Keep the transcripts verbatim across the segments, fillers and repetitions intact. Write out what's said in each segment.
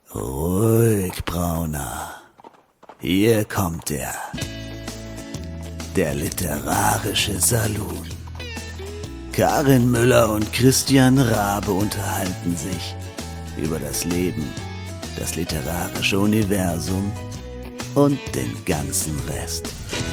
Ruhig, Brauner. Hier kommt er. Der literarische Saloon. Karin Müller und Christian Rabe unterhalten sich über das Leben, das literarische Universum und den ganzen Rest.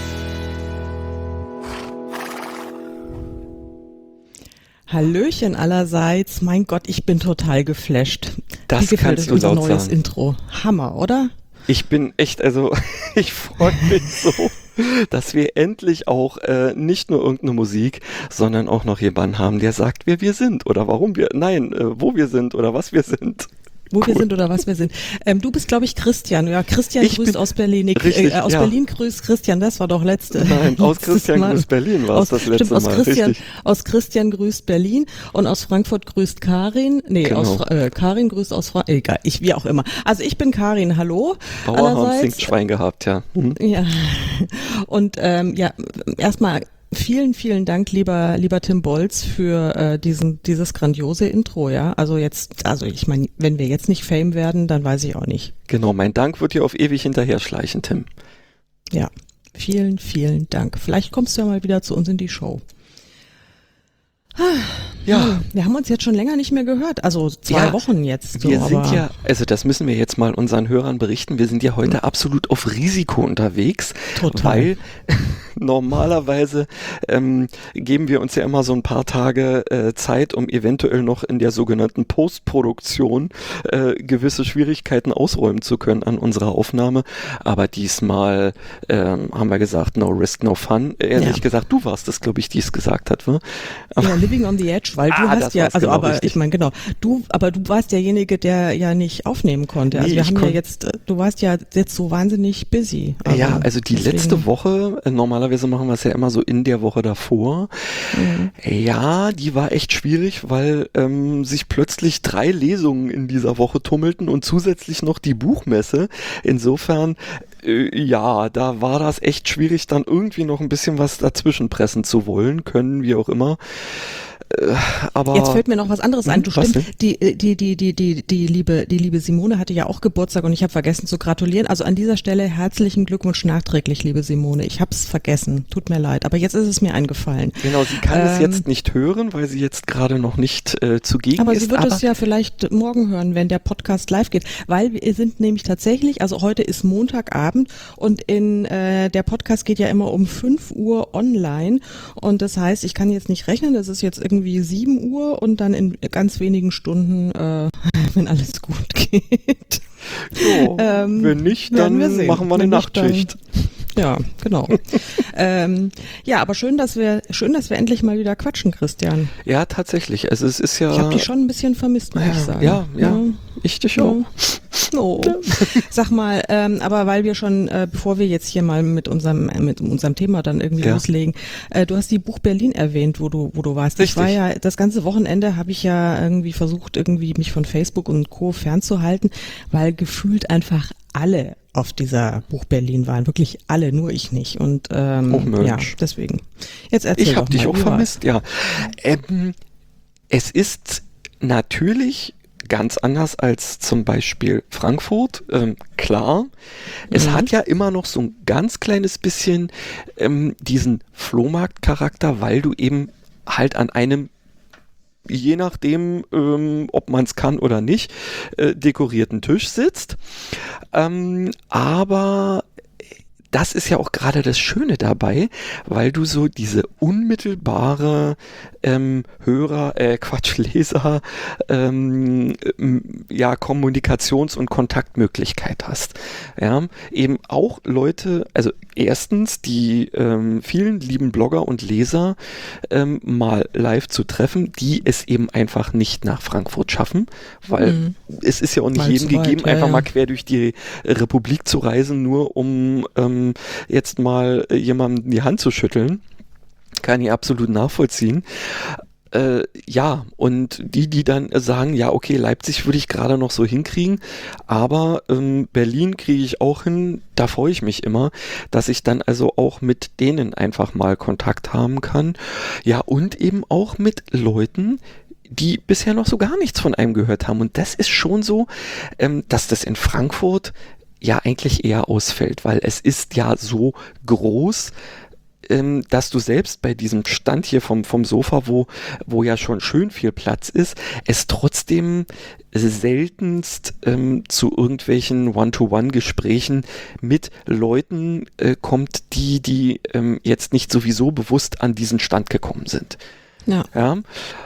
Hallöchen allerseits. Mein Gott, ich bin total geflasht. Das Wie gefällt kannst euch du unser laut neues sagen. Intro? Hammer, oder? Ich bin echt, also ich freue mich so, dass wir endlich auch äh, nicht nur irgendeine Musik, sondern auch noch jemanden haben, der sagt, wer wir sind oder warum wir, nein, äh, wo wir sind oder was wir sind. Wo Cool. wir sind oder was wir sind. Ähm, du bist, glaube ich, Christian. Ja, Christian Ich grüßt bin- aus Berlin. Ich, richtig, äh, aus ja. Berlin grüßt Christian. Das war doch letzte. Nein, aus letztes Christian Mal. grüßt Berlin war es Aus- das letzte stimmt, aus Mal, Christian, richtig. aus Christian grüßt Berlin und aus Frankfurt grüßt Karin. Nee, Genau. aus Fra- äh, Karin grüßt aus Frankfurt. Egal, ich, wie auch immer. Also ich bin Karin. Hallo. Bauerhorn allerseits. singt Schwein gehabt, ja. Mhm. Ja, und ähm, ja, erstmal vielen, vielen Dank, lieber lieber Tim Bolz, für äh, diesen dieses grandiose Intro, ja. Also jetzt, also ich meine, wenn wir jetzt nicht Fame werden, dann weiß ich auch nicht. Genau, mein Dank wird dir auf ewig hinterher schleichen, Tim. Ja, vielen, vielen Dank. Vielleicht kommst du ja mal wieder zu uns in die Show. Ja, Wir haben uns jetzt schon länger nicht mehr gehört, also zwei Ja, Wochen jetzt. So, wir sind aber ja, also das müssen wir jetzt mal unseren Hörern berichten, wir sind ja heute absolut auf Risiko unterwegs, Total. weil normalerweise ähm, geben wir uns ja immer so ein paar Tage äh, Zeit, um eventuell noch in der sogenannten Postproduktion äh, gewisse Schwierigkeiten ausräumen zu können an unserer Aufnahme, aber diesmal ähm, haben wir gesagt, no risk, no fun. Ehrlich Ja. gesagt, du warst es, glaube ich, die es gesagt hat, ne? Aber- ja, Living on the Edge, weil du Ah, hast das ja, war's, also genau, aber richtig. ich meine genau, du, aber du warst derjenige, der ja nicht aufnehmen konnte. Also Nee, wir ich haben ja kon- jetzt, äh, du warst ja jetzt so wahnsinnig busy. Ja, also die deswegen- letzte Woche, äh, normalerweise machen wir es ja immer so in der Woche davor. Mhm. Ja, die war echt schwierig, weil ähm, sich plötzlich drei Lesungen in dieser Woche tummelten und zusätzlich noch die Buchmesse. Insofern, äh, ja, da war das echt schwierig, dann irgendwie noch ein bisschen was dazwischen pressen zu wollen, können, wie auch immer. Äh, aber Jetzt fällt mir noch was anderes ein. Hm, Du was stimmt, die, äh, die, die, die, die, die liebe, die liebe Simone hatte ja auch Geburtstag und ich habe vergessen zu gratulieren. Also an dieser Stelle herzlichen Glückwunsch nachträglich, liebe Simone. Ich habe es vergessen. Tut mir leid. Aber jetzt ist es mir eingefallen. Genau, sie kann es Ähm, jetzt nicht hören, weil sie jetzt gerade noch nicht äh, zugegen Aber ist. sie wird aber es ja vielleicht morgen hören, wenn der Podcast live geht, weil wir sind nämlich tatsächlich, also heute ist Montagabend und in äh, der Podcast geht ja immer um fünf Uhr online und das heißt, ich kann jetzt nicht rechnen, das ist jetzt irgendwie sieben Uhr und dann in ganz wenigen Stunden, äh, wenn alles gut geht. jo, ähm, wenn nicht, werden dann wir sehen. machen wir eine Wenn nicht, dann- Nachtschicht. Ja, genau. ähm, ja, aber schön, dass wir schön, dass wir endlich mal wieder quatschen, Christian. Ja, tatsächlich. Also es ist ja. Ich habe dich schon ein bisschen vermisst, muss ja, ich sagen. ja, ja, ich dich auch. Oh. Sag mal, ähm, aber weil wir schon, äh, bevor wir jetzt hier mal mit unserem äh, mit unserem Thema dann irgendwie Ja. loslegen, äh, du hast die Buch Berlin erwähnt, wo du wo du warst. Ich Richtig. war ja das ganze Wochenende habe ich ja irgendwie versucht, irgendwie mich von Facebook und Co. fernzuhalten, weil gefühlt einfach alle auf dieser Buch Berlin waren, wirklich alle, nur ich nicht. Und ähm, Oh, Mensch. ja, deswegen. Jetzt erzähl Ich doch habe dich mal, auch wie war's? vermisst, ja. Ähm, es ist natürlich ganz anders als zum Beispiel Frankfurt, ähm, klar. Es Mhm. hat ja immer noch so ein ganz kleines bisschen ähm, diesen Flohmarktcharakter, weil du eben halt an einem, je nachdem, ähm, ob man es kann oder nicht, äh, dekorierten Tisch sitzt. Ähm, aber das ist ja auch gerade das Schöne dabei, weil du so diese unmittelbare ähm, Hörer, äh, Quatsch, Leser, ähm, ähm, ja, Kommunikations- und Kontaktmöglichkeit hast. Ja, eben auch Leute, also erstens die ähm, vielen lieben Blogger und Leser ähm, mal live zu treffen, die es eben einfach nicht nach Frankfurt schaffen, weil Mhm. es ist ja auch nicht Weil jedem zu weit, gegeben, ja, einfach ja. mal quer durch die Republik zu reisen, nur um ähm, jetzt mal äh, jemandem die Hand zu schütteln. Kann ich absolut nachvollziehen. Äh, ja, und die, die dann sagen, ja, okay, Leipzig würde ich gerade noch so hinkriegen, aber ähm, Berlin kriege ich auch hin, da freue ich mich immer, dass ich dann also auch mit denen einfach mal Kontakt haben kann. Ja, und eben auch mit Leuten, die bisher noch so gar nichts von einem gehört haben. Und das ist schon so, ähm, dass das in Frankfurt ja eigentlich eher ausfällt, weil es ist ja so groß, ähm, dass du selbst bei diesem Stand hier vom, vom Sofa, wo, wo ja schon schön viel Platz ist, es trotzdem seltenst ähm, zu irgendwelchen One-to-One-Gesprächen mit Leuten äh, kommt, die, die ähm, jetzt nicht sowieso bewusst an diesen Stand gekommen sind. Ja. Ja,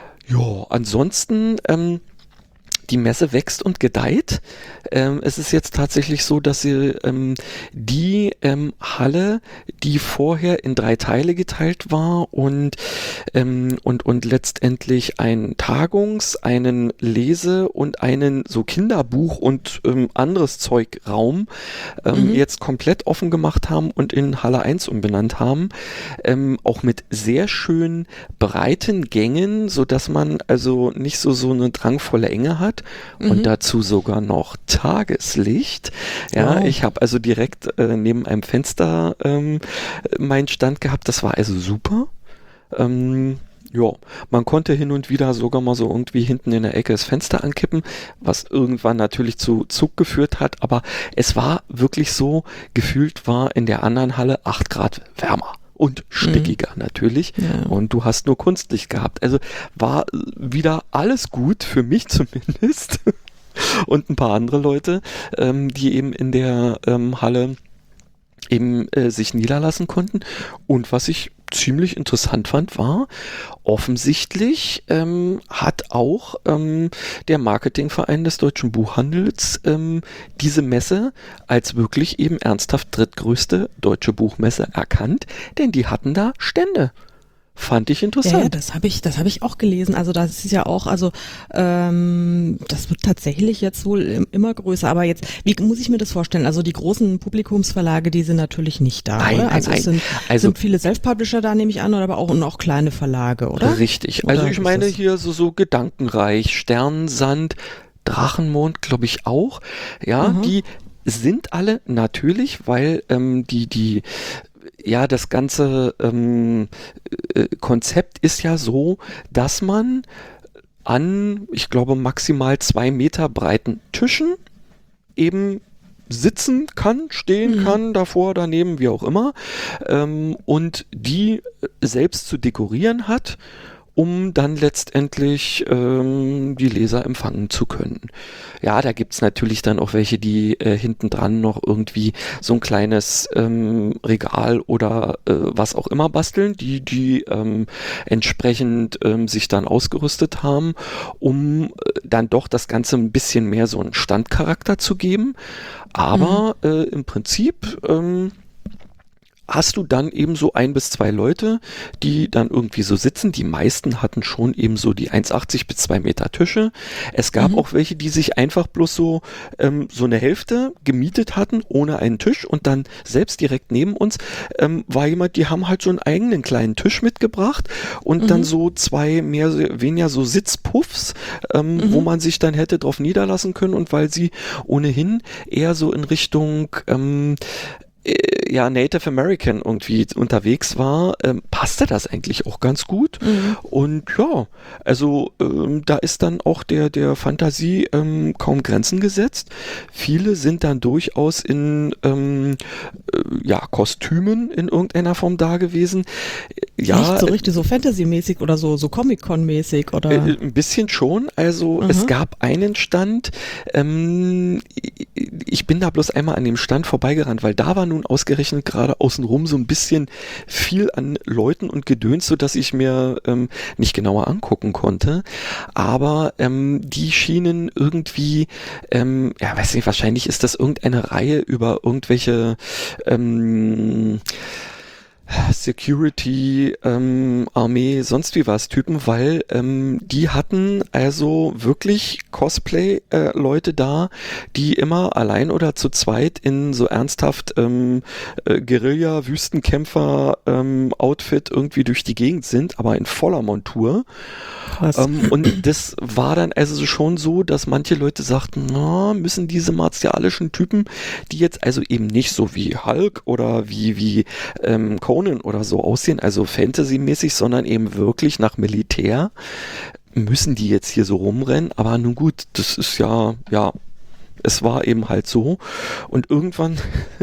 ja, ansonsten, ähm, die Messe wächst und gedeiht. Ähm, es ist jetzt tatsächlich so, dass sie ähm, die ähm, Halle, die vorher in drei Teile geteilt war und, ähm, und, und letztendlich einen Tagungs-, einen Lese- und einen so Kinderbuch- und ähm, anderes Zeugraum ähm, mhm. jetzt komplett offen gemacht haben und in Halle eins umbenannt haben. Ähm, auch mit sehr schön breiten Gängen, sodass man also nicht so, so eine drangvolle Enge hat. Und mhm. dazu sogar noch Tageslicht. Ja, wow. Ich habe also direkt äh, neben einem Fenster ähm, meinen Stand gehabt. Das war also super. Ähm, ja, man konnte hin und wieder sogar mal so irgendwie hinten in der Ecke das Fenster ankippen, was irgendwann natürlich zu Zug geführt hat. Aber es war wirklich so, gefühlt war in der anderen Halle acht Grad wärmer. Und stickiger mhm. natürlich. Ja. Und du hast nur Kunstlicht gehabt. Also war wieder alles gut, für mich zumindest. Und ein paar andere Leute, ähm, die eben in der ähm, Halle eben äh, sich niederlassen konnten. Und was ich ziemlich interessant fand, war, offensichtlich ähm, hat auch ähm, der Marketingverein des Deutschen Buchhandels ähm, diese Messe als wirklich eben ernsthaft drittgrößte deutsche Buchmesse erkannt, denn die hatten da Stände. Fand ich interessant. Ja, ja, das habe ich, das habe ich auch gelesen. Also das ist ja auch, also ähm, das wird tatsächlich jetzt wohl immer größer. Aber jetzt, wie muss ich mir das vorstellen? Also die großen Publikumsverlage, die sind natürlich nicht da, nein, oder? Nein, also nein. es sind, also, sind viele Self-Publisher da, nehme ich an, oder aber auch und auch kleine Verlage, oder? Richtig. Oder also ich meine hier so so Gedankenreich, Sternensand, Drachenmond, glaube ich auch. Ja, mhm. die sind alle natürlich, weil ähm, die die ja, das ganze ähm, äh, Konzept ist ja so, dass man an, ich glaube, maximal zwei Meter breiten Tischen eben sitzen kann, stehen mhm. kann, davor, daneben, wie auch immer, ähm, und die selbst zu dekorieren hat, um dann letztendlich ähm, die Leser empfangen zu können. Ja, da gibt's natürlich dann auch welche, die äh, hinten dran noch irgendwie so ein kleines ähm, Regal oder äh, was auch immer basteln, die die ähm, entsprechend ähm, sich dann ausgerüstet haben, um äh, dann doch das Ganze ein bisschen mehr so einen Standcharakter zu geben. Aber mhm. äh, im Prinzip ähm, hast du dann eben so ein bis zwei Leute, die dann irgendwie so sitzen. Die meisten hatten schon eben so die eins achtzig bis zwei Meter Tische. Es gab mhm. auch welche, die sich einfach bloß so ähm, so eine Hälfte gemietet hatten, ohne einen Tisch. Und dann selbst direkt neben uns ähm, war jemand, die haben halt so einen eigenen kleinen Tisch mitgebracht und mhm. dann so zwei mehr weniger so Sitzpuffs, ähm, mhm. wo man sich dann hätte drauf niederlassen können. Und weil sie ohnehin eher so in Richtung ähm, ja, Native American irgendwie unterwegs war, ähm, passte das eigentlich auch ganz gut. Mhm. Und ja, also ähm, da ist dann auch der, der Fantasie ähm, kaum Grenzen gesetzt. Viele sind dann durchaus in ähm, äh, ja, Kostümen in irgendeiner Form da gewesen. Ja, nicht so richtig so Fantasy-mäßig oder so, so Comic-Con-mäßig oder? Äh, ein bisschen schon. Also mhm. es gab einen Stand, ähm, ich bin da bloß einmal an dem Stand vorbeigerannt, weil da war nun ausgerechnet gerade außenrum so ein bisschen viel an Leuten und Gedöns, so dass ich mir ähm, nicht genauer angucken konnte. Aber ähm, die schienen irgendwie, ähm, ja, weiß nicht, wahrscheinlich ist das irgendeine Reihe über irgendwelche ähm, Security, ähm, Armee, sonst wie was Typen, weil ähm, die hatten also wirklich Cosplay-Leute äh, da, die immer allein oder zu zweit in so ernsthaft ähm, äh, Guerilla-Wüstenkämpfer-Outfit ähm, irgendwie durch die Gegend sind, aber in voller Montur. Ähm, und das war dann also schon so, dass manche Leute sagten, na, müssen diese martialischen Typen, die jetzt also eben nicht so wie Hulk oder wie, wie ähm, Conan oder so aussehen, also Fantasy-mäßig, sondern eben wirklich nach Militär, müssen die jetzt hier so rumrennen? Aber nun gut, das ist ja, ja, es war eben halt so. Und irgendwann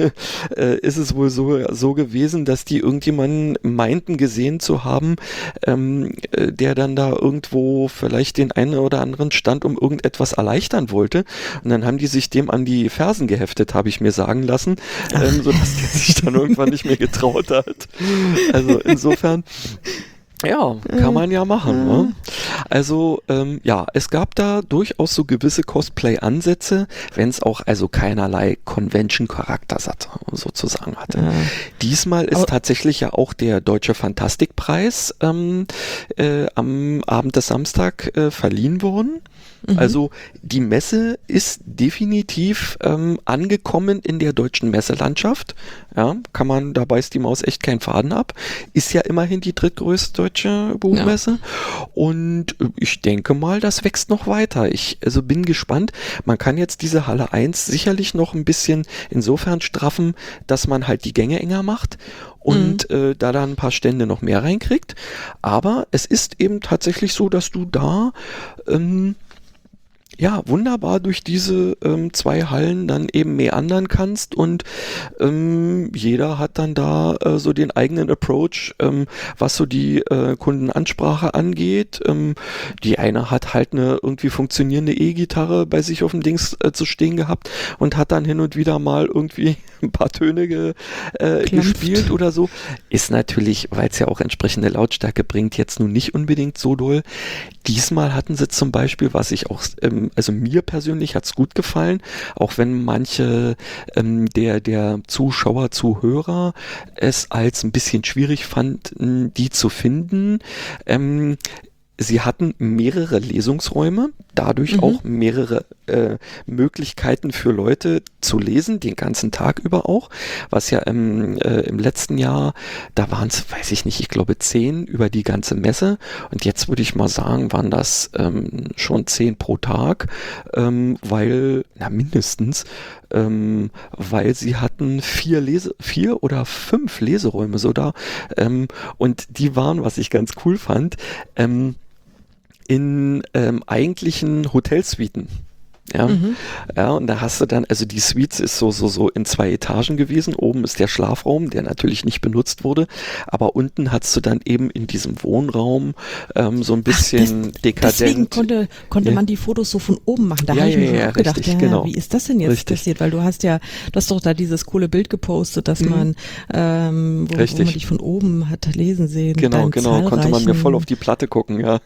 äh, ist es wohl so, so gewesen, dass die irgendjemanden meinten gesehen zu haben, ähm, äh, der dann da irgendwo vielleicht den einen oder anderen Stand um irgendetwas erleichtern wollte. Und dann haben die sich dem an die Fersen geheftet, habe ich mir sagen lassen, ähm, sodass der sich dann irgendwann nicht mehr getraut hat. Also insofern... Ja, kann man ja machen. Ne? Also ähm, ja, es gab da durchaus so gewisse Cosplay-Ansätze, wenn es auch also keinerlei Convention-Charakter sozusagen hatte. Ja. Diesmal ist Aber tatsächlich ja auch der Deutsche Fantastikpreis ähm, äh, am Abend des Samstag äh, verliehen worden. Mhm. Also die Messe ist definitiv ähm, angekommen in der deutschen Messelandschaft. Ja, kann man, da beißt die Maus echt keinen Faden ab. Ist ja immerhin die drittgrößte deutsche Buchmesse. Ja. Und ich denke mal, das wächst noch weiter. Ich also bin gespannt. Man kann jetzt diese Halle eins sicherlich noch ein bisschen insofern straffen, dass man halt die Gänge enger macht und mhm. äh, da dann ein paar Stände noch mehr reinkriegt. Aber es ist eben tatsächlich so, dass du da ähm, ja, wunderbar durch diese ähm, zwei Hallen dann eben meandern kannst und ähm, jeder hat dann da äh, so den eigenen Approach, ähm, was so die äh, Kundenansprache angeht. Ähm, die eine hat halt eine irgendwie funktionierende E-Gitarre bei sich auf dem Dings äh, zu stehen gehabt und hat dann hin und wieder mal irgendwie ein paar Töne ge, äh, gespielt oder so. Ist natürlich, weil es ja auch entsprechende Lautstärke bringt, jetzt nun nicht unbedingt so doll. Diesmal hatten sie zum Beispiel, was ich auch, ähm, also mir persönlich hat's gut gefallen, auch wenn manche ähm, der, der Zuschauer, Zuhörer es als ein bisschen schwierig fanden, die zu finden. Ähm, Sie hatten mehrere Lesungsräume, dadurch mhm. auch mehrere äh, Möglichkeiten für Leute zu lesen, den ganzen Tag über auch, was ja im, äh, im letzten Jahr, da waren es, weiß ich nicht, ich glaube zehn über die ganze Messe und jetzt würde ich mal sagen, waren das ähm, schon zehn pro Tag, ähm, weil, na mindestens, ähm, weil sie hatten vier Lese, vier oder fünf Leseräume so da ähm, und die waren, was ich ganz cool fand, ähm, in ähm, eigentlichen Hotelsuiten. Ja, mhm. ja, und da hast du dann, also die Suite ist so, so, so in zwei Etagen gewesen. Oben ist der Schlafraum, der natürlich nicht benutzt wurde, aber unten hast du dann eben in diesem Wohnraum ähm, so ein bisschen Ach, das, dekadent. Deswegen konnte, konnte ja. man die Fotos so von oben machen. Da ja, habe ich ja, mir ja, auch gedacht, richtig, ja, genau. wie ist das denn jetzt richtig. passiert? Weil du hast ja, du hast doch da dieses coole Bild gepostet, dass mhm. man, ähm, wo, wo man dich von oben hat lesen sehen. Genau, genau, konnte man mir voll auf die Platte gucken, ja.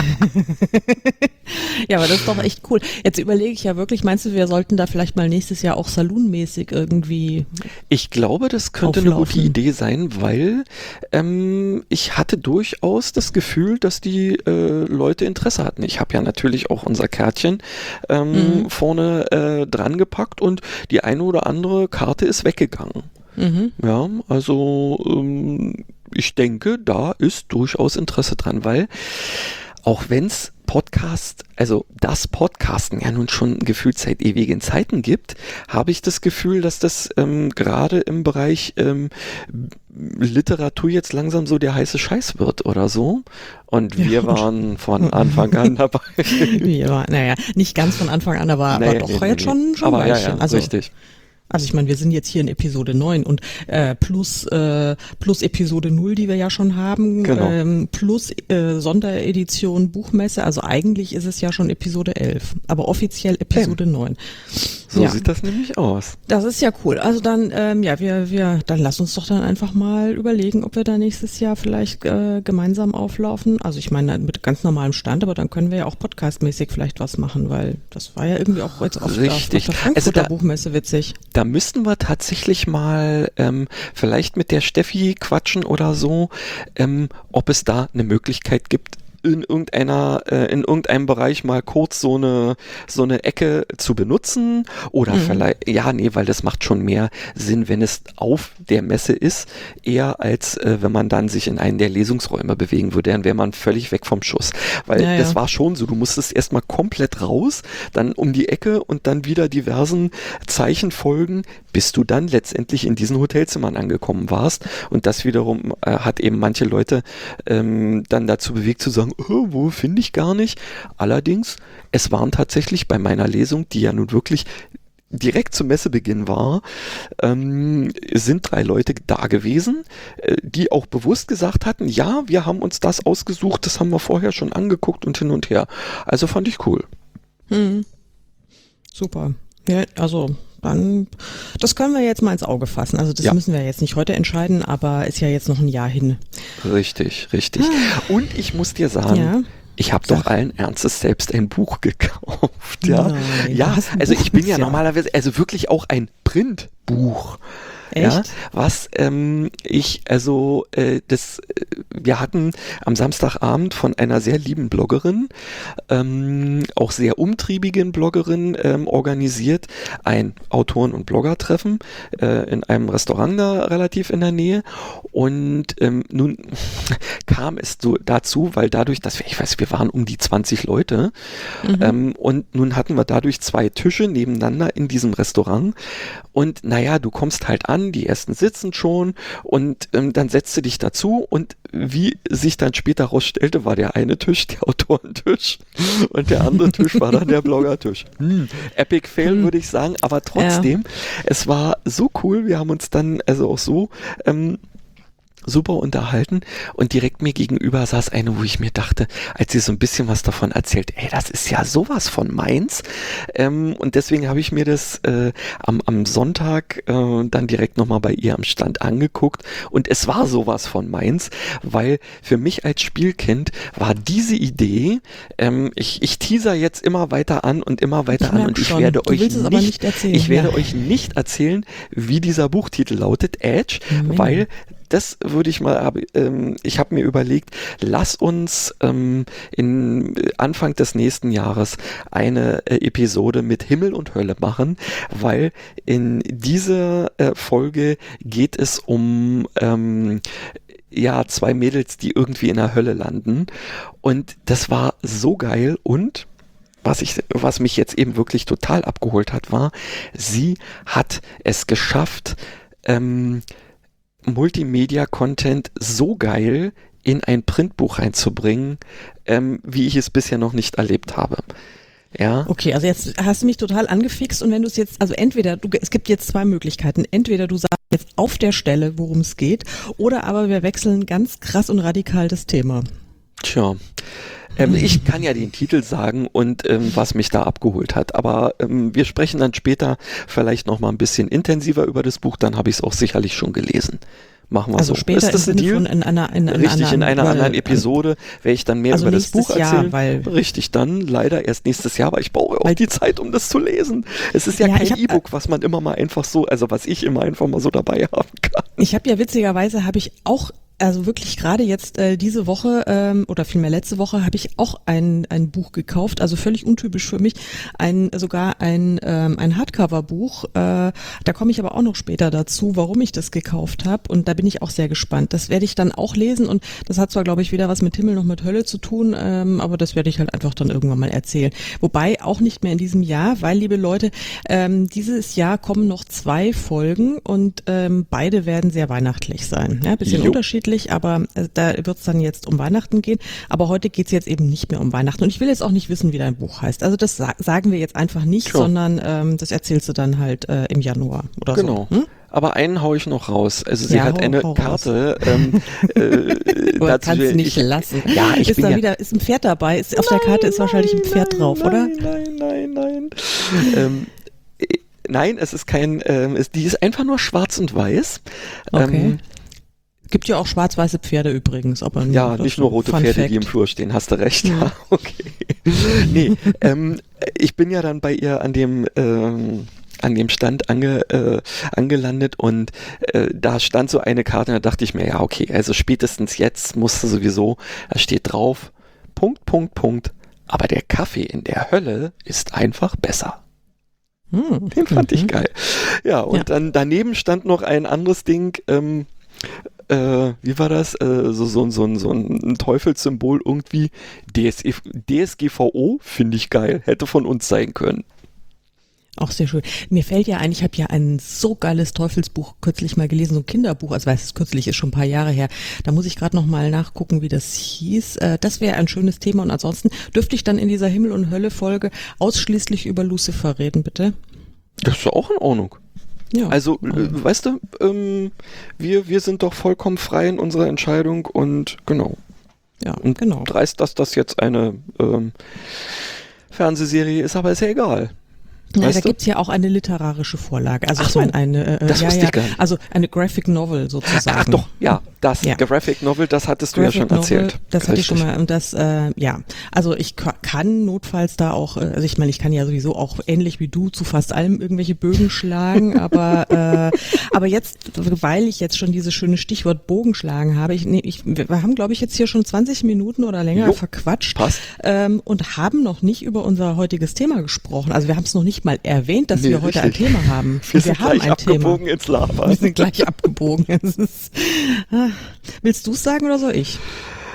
Ja, aber das ist doch echt cool. Jetzt überlege ich ja wirklich, meinst du, wir sollten da vielleicht mal nächstes Jahr auch saloonmäßig irgendwie Ich glaube, das könnte auflaufen. Eine gute Idee sein, weil ähm, ich hatte durchaus das Gefühl, dass die äh, Leute Interesse hatten. Ich habe ja natürlich auch unser Kärtchen ähm, mhm. vorne äh, dran gepackt und die eine oder andere Karte ist weggegangen. Mhm. Ja, also ähm, ich denke, da ist durchaus Interesse dran, weil auch wenn es Podcast, also das Podcasten ja nun schon gefühlt seit ewigen Zeiten gibt, habe ich das Gefühl, dass das ähm, gerade im Bereich ähm, Literatur jetzt langsam so der heiße Scheiß wird oder so. Und wir ja. waren von Anfang an dabei. Wir waren, naja, nicht ganz von Anfang an, aber, naja, aber doch nee, jetzt nee, schon, schon aber ein Weilchen. Ja, ja, also, richtig. Also ich meine, wir sind jetzt hier in Episode neun und äh, plus äh, plus Episode null, die wir ja schon haben, genau. ähm, plus äh, Sonderedition Buchmesse, also eigentlich ist es ja schon Episode elf, aber offiziell Episode neun. So ja. sieht das nämlich aus. Das ist ja cool. Also dann, ähm, ja, wir, wir, dann lass uns doch dann einfach mal überlegen, ob wir da nächstes Jahr vielleicht äh, gemeinsam auflaufen. Also ich meine mit ganz normalem Stand, aber dann können wir ja auch podcastmäßig vielleicht was machen, weil das war ja irgendwie auch jetzt auf, Richtig. auf der Frankfurter also da, Buchmesse witzig. Da müssten wir tatsächlich mal ähm, vielleicht mit der Steffi quatschen oder so, ähm, ob es da eine Möglichkeit gibt, in irgendeiner, äh, in irgendeinem Bereich mal kurz so eine, so eine Ecke zu benutzen oder mhm. vielleicht, ja, nee, weil das macht schon mehr Sinn, wenn es auf der Messe ist, eher als äh, wenn man dann sich in einen der Lesungsräume bewegen würde, dann wäre man völlig weg vom Schuss, weil ja, das ja. war schon so, du musstest erstmal komplett raus, dann um die Ecke und dann wieder diversen Zeichen folgen, bis du dann letztendlich in diesen Hotelzimmern angekommen warst und das wiederum äh, hat eben manche Leute ähm, dann dazu bewegt zu sagen, oh, wo finde ich gar nicht. Allerdings, es waren tatsächlich bei meiner Lesung, die ja nun wirklich direkt zum Messebeginn war, ähm, sind drei Leute da gewesen, äh, die auch bewusst gesagt hatten, ja, wir haben uns das ausgesucht, das haben wir vorher schon angeguckt und hin und her. Also fand ich cool. Hm. Super. Ja, also dann, das können wir jetzt mal ins Auge fassen. Also das Ja. müssen wir jetzt nicht heute entscheiden, aber ist ja jetzt noch ein Jahr hin. Richtig, richtig. Und ich muss dir sagen, Ja. ich habe Sag. doch allen Ernstes selbst ein Buch gekauft. Ja, Nein, ja, was, ein also Buch ich bin ja ist ja- normalerweise, also wirklich auch ein Printbuch. Echt? Ja, was ähm, ich, also äh, das, äh, wir hatten am Samstagabend von einer sehr lieben Bloggerin, ähm, auch sehr umtriebigen Bloggerin ähm, organisiert, ein Autoren- und Bloggertreffen äh, in einem Restaurant da relativ in der Nähe. Und ähm, nun kam es so dazu, weil dadurch, dass wir, ich weiß, wir waren um die zwanzig Leute Mhm. ähm, und nun hatten wir dadurch zwei Tische nebeneinander in diesem Restaurant. Und naja, du kommst halt an, die ersten sitzen schon und ähm, dann setzt du dich dazu und wie sich dann später rausstellte, war der eine Tisch der Autorentisch und der andere Tisch war dann der Bloggertisch. Hm, Epic Fail Hm. würde ich sagen, aber trotzdem, es war so cool, wir haben uns dann also auch so ähm, super unterhalten und direkt mir gegenüber saß eine, wo ich mir dachte, als sie so ein bisschen was davon erzählt, ey, das ist ja sowas von meins, ähm, und deswegen habe ich mir das äh, am, am Sonntag äh, dann direkt nochmal bei ihr am Stand angeguckt und es war sowas von meins, weil für mich als Spielkind war diese Idee, ähm, ich, ich teaser jetzt immer weiter an und immer weiter Ich an merk und ich schon. werde Du euch willst es aber nicht, nicht erzählen, ich werde ja. euch nicht erzählen, wie dieser Buchtitel lautet, Edge, Mensch. weil das würde ich mal, hab, ähm, ich habe mir überlegt, lass uns ähm, in Anfang des nächsten Jahres eine äh, Episode mit Himmel und Hölle machen, weil in dieser äh, Folge geht es um ähm, ja, zwei Mädels, die irgendwie in der Hölle landen und das war so geil und was ich, was mich jetzt eben wirklich total abgeholt hat, war, sie hat es geschafft, ähm, Multimedia-Content so geil in ein Printbuch reinzubringen, ähm, wie ich es bisher noch nicht erlebt habe. Ja. Okay, also jetzt hast du mich total angefixt und wenn du es jetzt, also entweder, du, es gibt jetzt zwei Möglichkeiten, entweder du sagst jetzt auf der Stelle, worum es geht, oder aber wir wechseln ganz krass und radikal das Thema. Tja. Ähm, ich kann ja den Titel sagen und ähm, was mich da abgeholt hat, aber ähm, wir sprechen dann später vielleicht noch mal ein bisschen intensiver über das Buch, dann habe ich es auch sicherlich schon gelesen. Machen wir Also so. später Ist das im ein Sinne Deal? von in einer, in, in Richtig, in einer weil- anderen Episode werde ich dann mehr Also über das nächstes Buch Jahr, erzählen. weil- Richtig, dann leider erst nächstes Jahr, aber ich brauche auch Weil- die Zeit, um das zu lesen. Es ist ja, Ja, ich kein hab- E-Book, was man immer mal einfach so, also was ich immer einfach mal so dabei haben kann. Ich habe ja witzigerweise, habe ich auch, also wirklich gerade jetzt äh, diese Woche ähm, oder vielmehr letzte Woche habe ich auch ein ein Buch gekauft, also völlig untypisch für mich, ein sogar ein ähm, ein Hardcover-Buch. Äh, da komme ich aber auch noch später dazu, warum ich das gekauft habe und da bin ich auch sehr gespannt. Das werde ich dann auch lesen und das hat zwar, glaube ich, weder was mit Himmel noch mit Hölle zu tun, ähm, aber das werde ich halt einfach dann irgendwann mal erzählen. Wobei auch nicht mehr in diesem Jahr, weil, liebe Leute, ähm, dieses Jahr kommen noch zwei Folgen und ähm, beide werden sehr weihnachtlich sein. Ja, bisschen Jo. unterschiedlich, aber äh, da wird es dann jetzt um Weihnachten gehen. Aber heute geht es jetzt eben nicht mehr um Weihnachten. Und ich will jetzt auch nicht wissen, wie dein Buch heißt. Also das sa- sagen wir jetzt einfach nicht, Sure. sondern ähm, das erzählst du dann halt äh, im Januar oder Genau. so. Hm? Aber einen hau ich noch raus. Also sie Ja, hat hau- eine hau Karte. Ähm, äh, Oder dazu- kannst du nicht ich, lassen. Ja, ich ist bin da ja, wieder, ist ein Pferd dabei? Ist auf der Karte ist wahrscheinlich ein Pferd nein, drauf, nein, oder? Nein, nein, nein. ähm, äh, nein, es ist kein, ähm, es, die ist einfach nur schwarz und weiß. Okay. Ähm, Gibt ja auch schwarz-weiße Pferde übrigens. Aber Ja, das nicht so nur rote Fun Pferde, Fact. die im Flur stehen, hast du recht. Ja. Ja, okay. Nee, ähm, ich bin ja dann bei ihr an dem ähm, an dem Stand ange, äh, angelandet und äh, da stand so eine Karte und da dachte ich mir, ja okay, also spätestens jetzt musste sowieso, da steht drauf, Punkt, Punkt, Punkt, aber der Kaffee in der Hölle ist einfach besser. Hm. Den fand ich Mhm. geil. Ja, und Ja. dann daneben stand noch ein anderes Ding, ähm, äh, wie war das? Äh, so, so, so, so ein Teufelssymbol irgendwie. D S E, D S G V O finde ich geil. Hätte von uns sein können. Auch sehr schön. Mir fällt ja ein, ich habe ja ein so geiles Teufelsbuch kürzlich mal gelesen, so ein Kinderbuch, also weiß es kürzlich, ist schon ein paar Jahre her. Da muss ich gerade noch mal nachgucken, wie das hieß. Äh, das wäre ein schönes Thema und ansonsten dürfte ich dann in dieser Himmel- und Hölle-Folge ausschließlich über Lucifer reden, bitte? Das ist auch in Ordnung. Ja. Also, äh, weißt du, ähm, wir, wir sind doch vollkommen frei in unserer Entscheidung und genau. Ja, und genau. dreist, dass das jetzt eine ähm, Fernsehserie ist, aber ist ja egal. Ja, Weißt da du? gibt's ja auch eine literarische Vorlage. Also Ach ich so, meine eine, äh, das ja, wusste ja, ich gar nicht. also eine Graphic Novel sozusagen. Ach doch, ja, das Ja. Graphic Novel, das hattest du Graphic ja schon Novel, erzählt. das hatte ich schon Richtig. mal und das, äh, ja, also ich ka- kann notfalls da auch, äh, also ich meine, ich kann ja sowieso auch ähnlich wie du zu fast allem irgendwelche Bögen schlagen, aber äh, aber jetzt, weil ich jetzt schon dieses schöne Stichwort Bogen schlagen habe, ich, nee, ich wir haben glaube ich jetzt hier schon zwanzig Minuten oder länger Jo, verquatscht passt. ähm, und haben noch nicht über unser heutiges Thema gesprochen. Also wir haben es noch nicht mal erwähnt, dass Nee, wir heute richtig. ein Thema haben. Wir Und sind haben gleich ein Thema. abgebogen ins Lava. Wir sind gleich abgebogen. Es ist, ah. Willst du es sagen oder soll ich?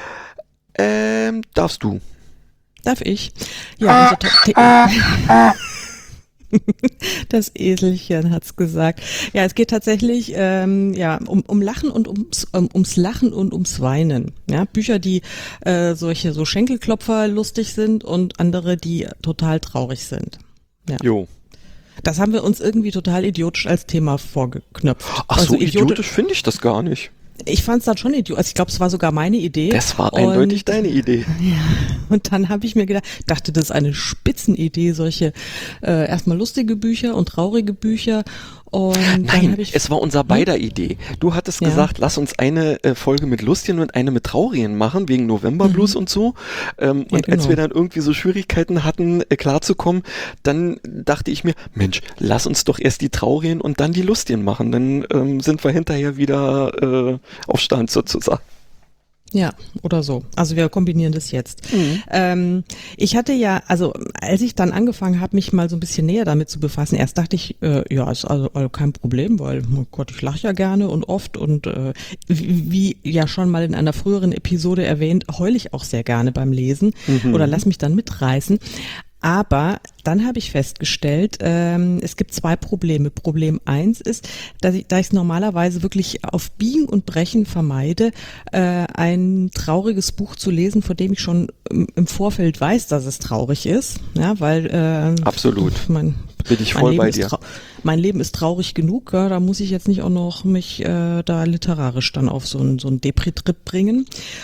Ähm, darfst du. Darf ich? Ja, unser To- The- das Eselchen hat's gesagt. Ja, es geht tatsächlich ähm, ja um, um Lachen und ums, um, ums Lachen und ums Weinen. Ja, Bücher, die äh, solche so Schenkelklopfer lustig sind und andere, die total traurig sind. Ja. Jo. Das haben wir uns irgendwie total idiotisch als Thema vorgeknöpft. Ach Also so, idiotisch finde ich das gar nicht. Ich fand es dann schon idiotisch. Also ich glaube, es war sogar meine Idee. Das war Und- eindeutig deine Idee. Ja, und dann habe ich mir gedacht, dachte, das ist eine Spitzenidee, solche äh, erstmal lustige Bücher und traurige Bücher. Und dann Nein, habe ich, es war unser beider Idee. Du hattest Ja. gesagt, lass uns eine äh, Folge mit Lustigen und eine mit Traurigen machen, wegen November Blues und so. Ähm, Ja, und als genau. wir dann irgendwie so Schwierigkeiten hatten, äh, klarzukommen, dann dachte ich mir, Mensch, lass uns doch erst die Traurigen und dann die Lustigen machen. Dann ähm, sind wir hinterher wieder äh, auf Stand sozusagen. ja, oder so. Also wir kombinieren das jetzt. Mhm. Ähm, ich hatte ja, also als ich dann angefangen habe, mich mal so ein bisschen näher damit zu befassen, erst dachte ich, äh, ja, ist also, also kein Problem, weil, oh Gott, ich lache ja gerne und oft und äh, wie, wie ja schon mal in einer früheren Episode erwähnt, heule ich auch sehr gerne beim Lesen Mhm. oder lass mich dann mitreißen. Aber dann habe ich festgestellt, ähm, es gibt zwei Probleme. Problem eins ist, dass ich, da ich es normalerweise wirklich auf Biegen und Brechen vermeide, äh, ein trauriges Buch zu lesen, von dem ich schon im, im Vorfeld weiß, dass es traurig ist. Ja, weil äh, Absolut. mein, Bin ich mein voll Leben bei ist dir. trau- mein Leben ist traurig genug, ja, da muss ich jetzt nicht auch noch mich äh, da literarisch dann auf so einen so einen Depri-Trip bringen.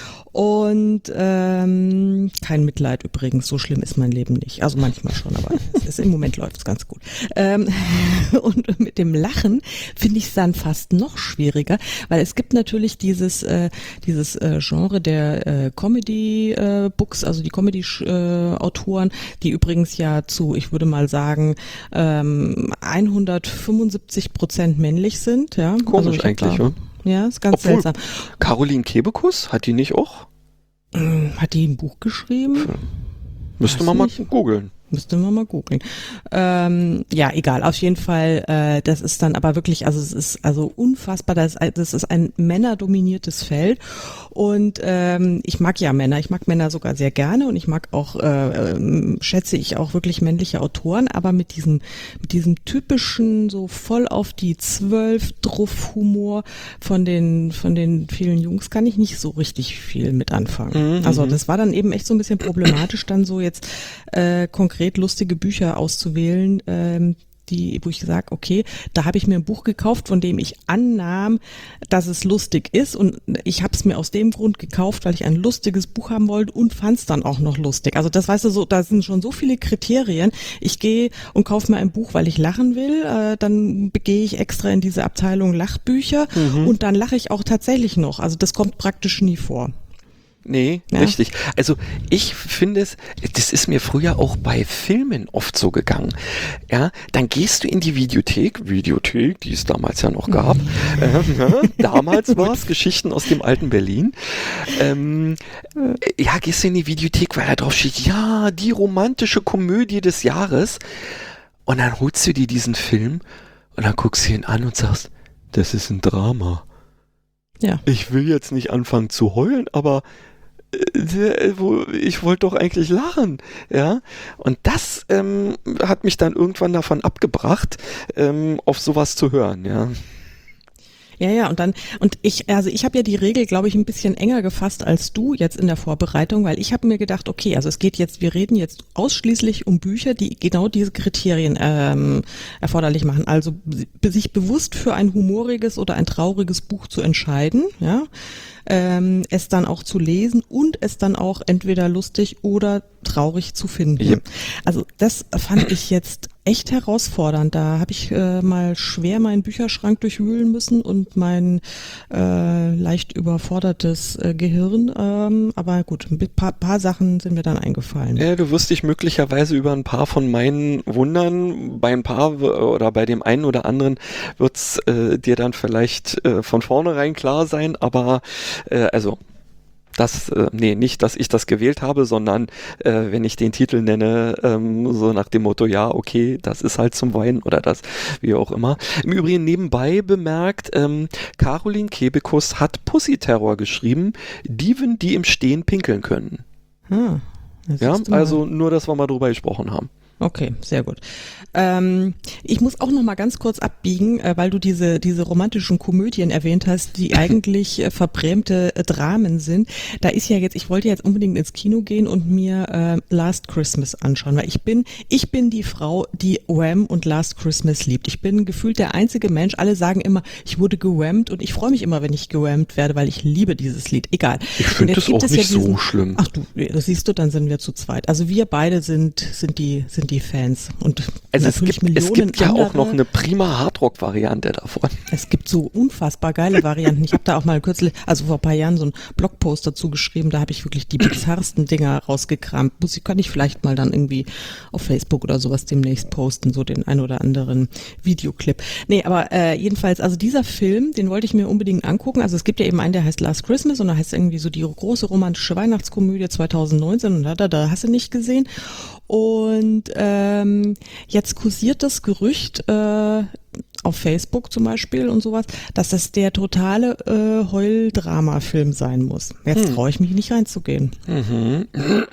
Und ähm, kein Mitleid übrigens, so schlimm ist mein Leben nicht. Also manchmal schon, aber es ist, im Moment läuft es ganz gut. Ähm, und mit dem Lachen finde ich es dann fast noch schwieriger, weil es gibt natürlich dieses äh, dieses äh, Genre der äh, Comedy-Books, also die Comedy-Autoren, die übrigens ja zu, ich würde mal sagen, ähm, hundertfünfundsiebzig Prozent männlich sind. Ja, Komisch also ich hab eigentlich, da, ja. Ja, ist ganz Obwohl, seltsam. Caroline Kebekus, hat die nicht auch? Hat die ein Buch geschrieben? Müsste Weiß man mal nicht. googeln. Müsste man mal googeln. Ähm, ja, egal. Auf jeden Fall, äh, das ist dann aber wirklich, also es ist also unfassbar. Das, das ist ein männerdominiertes Feld und ähm, ich mag ja Männer. Ich mag Männer sogar sehr gerne und ich mag auch, äh, ähm, schätze ich auch wirklich männliche Autoren. Aber mit diesem, mit diesem typischen so voll auf die zwölf Druff-Humor von den von den vielen Jungs kann ich nicht so richtig viel mit anfangen. Mhm, Also mhm. das war dann eben echt so ein bisschen problematisch, dann so jetzt äh, konkret lustige Bücher auszuwählen, ähm, die, wo ich sage, okay, da habe ich mir ein Buch gekauft, von dem ich annahm, dass es lustig ist und ich habe es mir aus dem Grund gekauft, weil ich ein lustiges Buch haben wollte und fand es dann auch noch lustig. Also das, weißt du, so, da sind schon so viele Kriterien. Ich gehe und kaufe mir ein Buch, weil ich lachen will, äh, dann gehe ich extra in diese Abteilung Lachbücher Mhm. und dann lache ich auch tatsächlich noch. Also das kommt praktisch nie vor. Nee, Ja. richtig. Also ich finde es, das ist mir früher auch bei Filmen oft so gegangen. Ja, dann gehst du in die Videothek, Videothek, die es damals ja noch gab. ähm, ja, damals war es Geschichten aus dem alten Berlin. Ähm, ja, gehst du in die Videothek, weil da drauf steht, ja, die romantische Komödie des Jahres. Und dann holst du dir diesen Film und dann guckst du ihn an und sagst, das ist ein Drama. Ja. Ich will jetzt nicht anfangen zu heulen, aber äh, wo, ich wollte doch eigentlich lachen, ja. Und das ähm, hat mich dann irgendwann davon abgebracht, ähm, auf sowas zu hören, ja. Ja, ja, und dann, und ich, also ich habe ja die Regel, glaube ich, ein bisschen enger gefasst als du jetzt in der Vorbereitung, weil ich habe mir gedacht, okay, also es geht jetzt, wir reden jetzt ausschließlich um Bücher, die genau diese Kriterien ähm, erforderlich machen. Also sich bewusst für ein humoriges oder ein trauriges Buch zu entscheiden, ja, ähm, es dann auch zu lesen und es dann auch entweder lustig oder traurig zu finden. Ja. Also das fand ich jetzt echt herausfordernd. Da habe ich äh, mal schwer meinen Bücherschrank durchwühlen müssen und mein äh, leicht überfordertes äh, Gehirn. Ähm, aber gut, ein paar, paar Sachen sind mir dann eingefallen. Ja, du wirst dich möglicherweise über ein paar von meinen wundern. Bei ein paar oder bei dem einen oder anderen wird's äh, dir dann vielleicht äh, von vornherein klar sein. Aber äh, also Das, äh, nee, nicht, dass ich das gewählt habe, sondern äh, wenn ich den Titel nenne, ähm, so nach dem Motto, ja, okay, das ist halt zum Weinen oder das, wie auch immer. Im Übrigen nebenbei bemerkt, ähm, Caroline Kebekus hat Pussy-Terror geschrieben, Dieven, die im Stehen pinkeln können. Hm, ja, also nur, dass wir mal drüber gesprochen haben. Okay, sehr gut. Ähm, ich muss auch noch mal ganz kurz abbiegen, äh, weil du diese diese romantischen Komödien erwähnt hast, die eigentlich äh, verbrämte äh, Dramen sind. Da ist ja jetzt, ich wollte jetzt unbedingt ins Kino gehen und mir äh, Last Christmas anschauen, weil ich bin ich bin die Frau, die Wham und Last Christmas liebt. Ich bin gefühlt der einzige Mensch. Alle sagen immer, ich wurde gewhammt und ich freue mich immer, wenn ich gewhammt werde, weil ich liebe dieses Lied. Egal. Ich finde das auch nicht ja diesen, so schlimm. Ach du, das siehst du, dann sind wir zu zweit. Also wir beide sind sind die sind die Fans und also es gibt, Millionen es gibt ja andere. auch noch eine prima Hardrock-Variante davon. Es gibt so unfassbar geile Varianten. Ich habe da auch mal kürzlich, also vor ein paar Jahren, so einen Blogpost dazu geschrieben, da habe ich wirklich die bizarrsten Dinger rausgekramt. Muss ich, kann ich vielleicht mal dann irgendwie auf Facebook oder sowas demnächst posten, so den ein oder anderen Videoclip. Nee, aber äh, jedenfalls, also dieser Film, den wollte ich mir unbedingt angucken. Also es gibt ja eben einen, der heißt Last Christmas und da heißt irgendwie so die große romantische Weihnachtskomödie zweitausendneunzehn und da, da, da hast du nicht gesehen. Und ähm, jetzt kursiert das Gerücht äh, auf Facebook zum Beispiel und sowas, dass das der totale äh, Heul-Drama-Film sein muss. Jetzt hm. traue ich mich nicht reinzugehen. Mhm.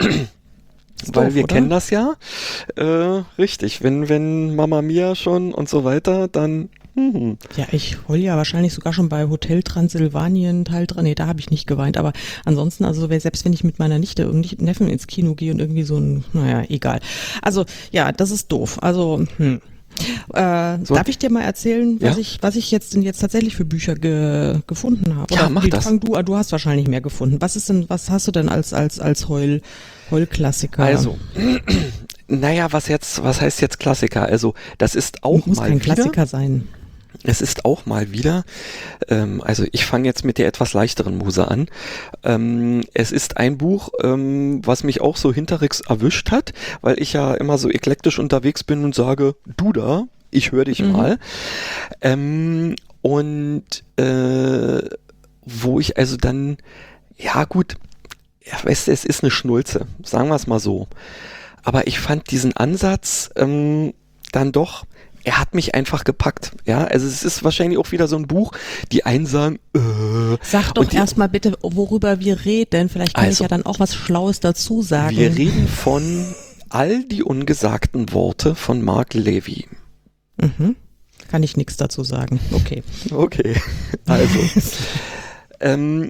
Weil doof, wir oder? Kennen das ja. Äh, richtig, wenn, wenn Mama Mia schon und so weiter, dann Mhm. Ja, ich heul ja wahrscheinlich sogar schon bei Hotel Transsilvanien Teil dran. Nee, da habe ich nicht geweint. Aber ansonsten, also selbst wenn ich mit meiner Nichte irgendwie Neffen ins Kino gehe und irgendwie so ein, naja, egal. Also ja, das ist doof. Also, hm. Äh, so. Darf ich dir mal erzählen, was ja? ich was ich jetzt denn jetzt tatsächlich für Bücher ge, gefunden habe? Ja, mach das. Fang du, du hast wahrscheinlich mehr gefunden. Was ist denn, was hast du denn als als als Heul Heulklassiker? Also naja, was jetzt, was heißt jetzt Klassiker? Also das ist auch muss mal kein wieder, Klassiker sein. Es ist auch mal wieder, ähm, also ich fange jetzt mit der etwas leichteren Muse an. Ähm, es ist ein Buch, ähm, was mich auch so hinterrücks erwischt hat, weil ich ja immer so eklektisch unterwegs bin und sage, du da, ich höre dich mhm. mal. Ähm, und äh, wo ich also dann, ja gut, ja, weißt du, es ist eine Schnulze, sagen wir es mal so. Aber ich fand diesen Ansatz ähm, dann doch, er hat mich einfach gepackt. Ja, also es ist wahrscheinlich auch wieder so ein Buch, die einen sagen, äh, sag doch erstmal bitte, worüber wir reden. Vielleicht kann also, ich ja dann auch was Schlaues dazu sagen. Wir reden von All die ungesagten Worte von Mark Levy. Mhm. Kann ich nichts dazu sagen. Okay. Okay. Also, ähm,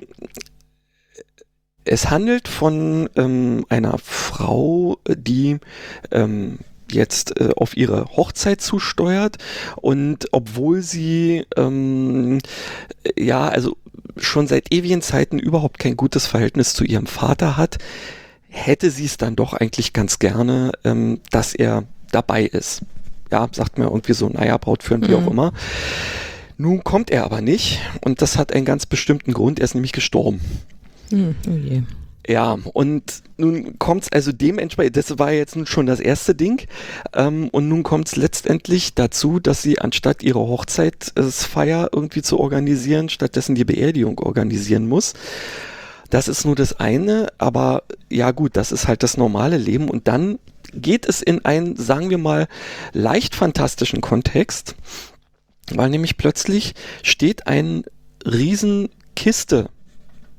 es handelt von ähm, einer Frau, die ähm, jetzt äh, auf ihre Hochzeit zusteuert und obwohl sie ähm, ja, also schon seit ewigen Zeiten überhaupt kein gutes Verhältnis zu ihrem Vater hat, hätte sie es dann doch eigentlich ganz gerne, ähm, dass er dabei ist. Ja, sagt mir irgendwie so, naja, Braut führen, wie mhm. auch immer. Nun kommt er aber nicht und das hat einen ganz bestimmten Grund, er ist nämlich gestorben. Mhm. Oh je. Ja, und nun kommt's also dementsprechend, das war jetzt nun schon das erste Ding, ähm, und nun kommt's letztendlich dazu, dass sie anstatt ihre Hochzeitsfeier irgendwie zu organisieren, stattdessen die Beerdigung organisieren muss. Das ist nur das eine, aber ja gut, das ist halt das normale Leben und dann geht es in einen, sagen wir mal, leicht fantastischen Kontext, weil nämlich plötzlich steht eine Riesenkiste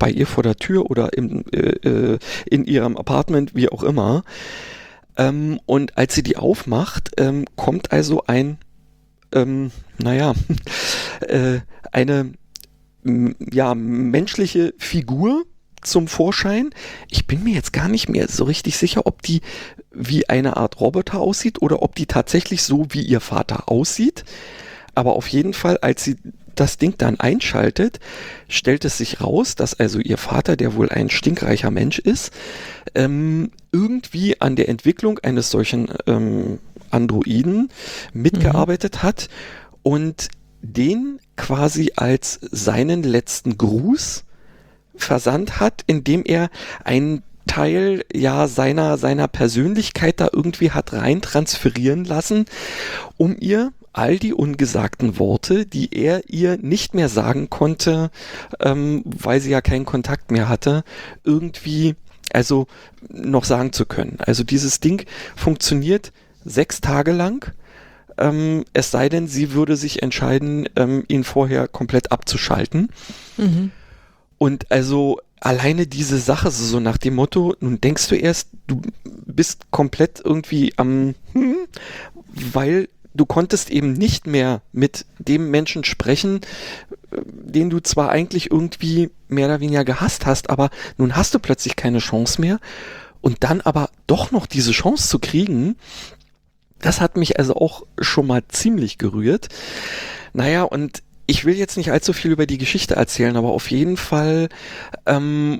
bei ihr vor der Tür oder im, äh, in ihrem Apartment, wie auch immer. Ähm, und als sie die aufmacht, ähm, kommt also ein, ähm, naja, äh, eine m- ja, menschliche Figur zum Vorschein. Ich bin mir jetzt gar nicht mehr so richtig sicher, ob die wie eine Art Roboter aussieht oder ob die tatsächlich so wie ihr Vater aussieht. Aber auf jeden Fall, als sie das Ding dann einschaltet, stellt es sich raus, dass also ihr Vater, der wohl ein stinkreicher Mensch ist, ähm, irgendwie an der Entwicklung eines solchen ähm, Androiden mitgearbeitet mhm. hat und den quasi als seinen letzten Gruß versandt hat, indem er einen Teil ja seiner, seiner Persönlichkeit da irgendwie hat rein transferieren lassen, um ihr all die ungesagten Worte, die er ihr nicht mehr sagen konnte, ähm, weil sie ja keinen Kontakt mehr hatte, irgendwie also noch sagen zu können. Also dieses Ding funktioniert sechs Tage lang, ähm, es sei denn, sie würde sich entscheiden, ähm, ihn vorher komplett abzuschalten. Mhm. Und also alleine diese Sache, so nach dem Motto, nun denkst du erst, du bist komplett irgendwie am, hm, weil du konntest eben nicht mehr mit dem Menschen sprechen, den du zwar eigentlich irgendwie mehr oder weniger gehasst hast, aber nun hast du plötzlich keine Chance mehr und dann aber doch noch diese Chance zu kriegen, das hat mich also auch schon mal ziemlich gerührt. Naja, und ich will jetzt nicht allzu viel über die Geschichte erzählen, aber auf jeden Fall ähm,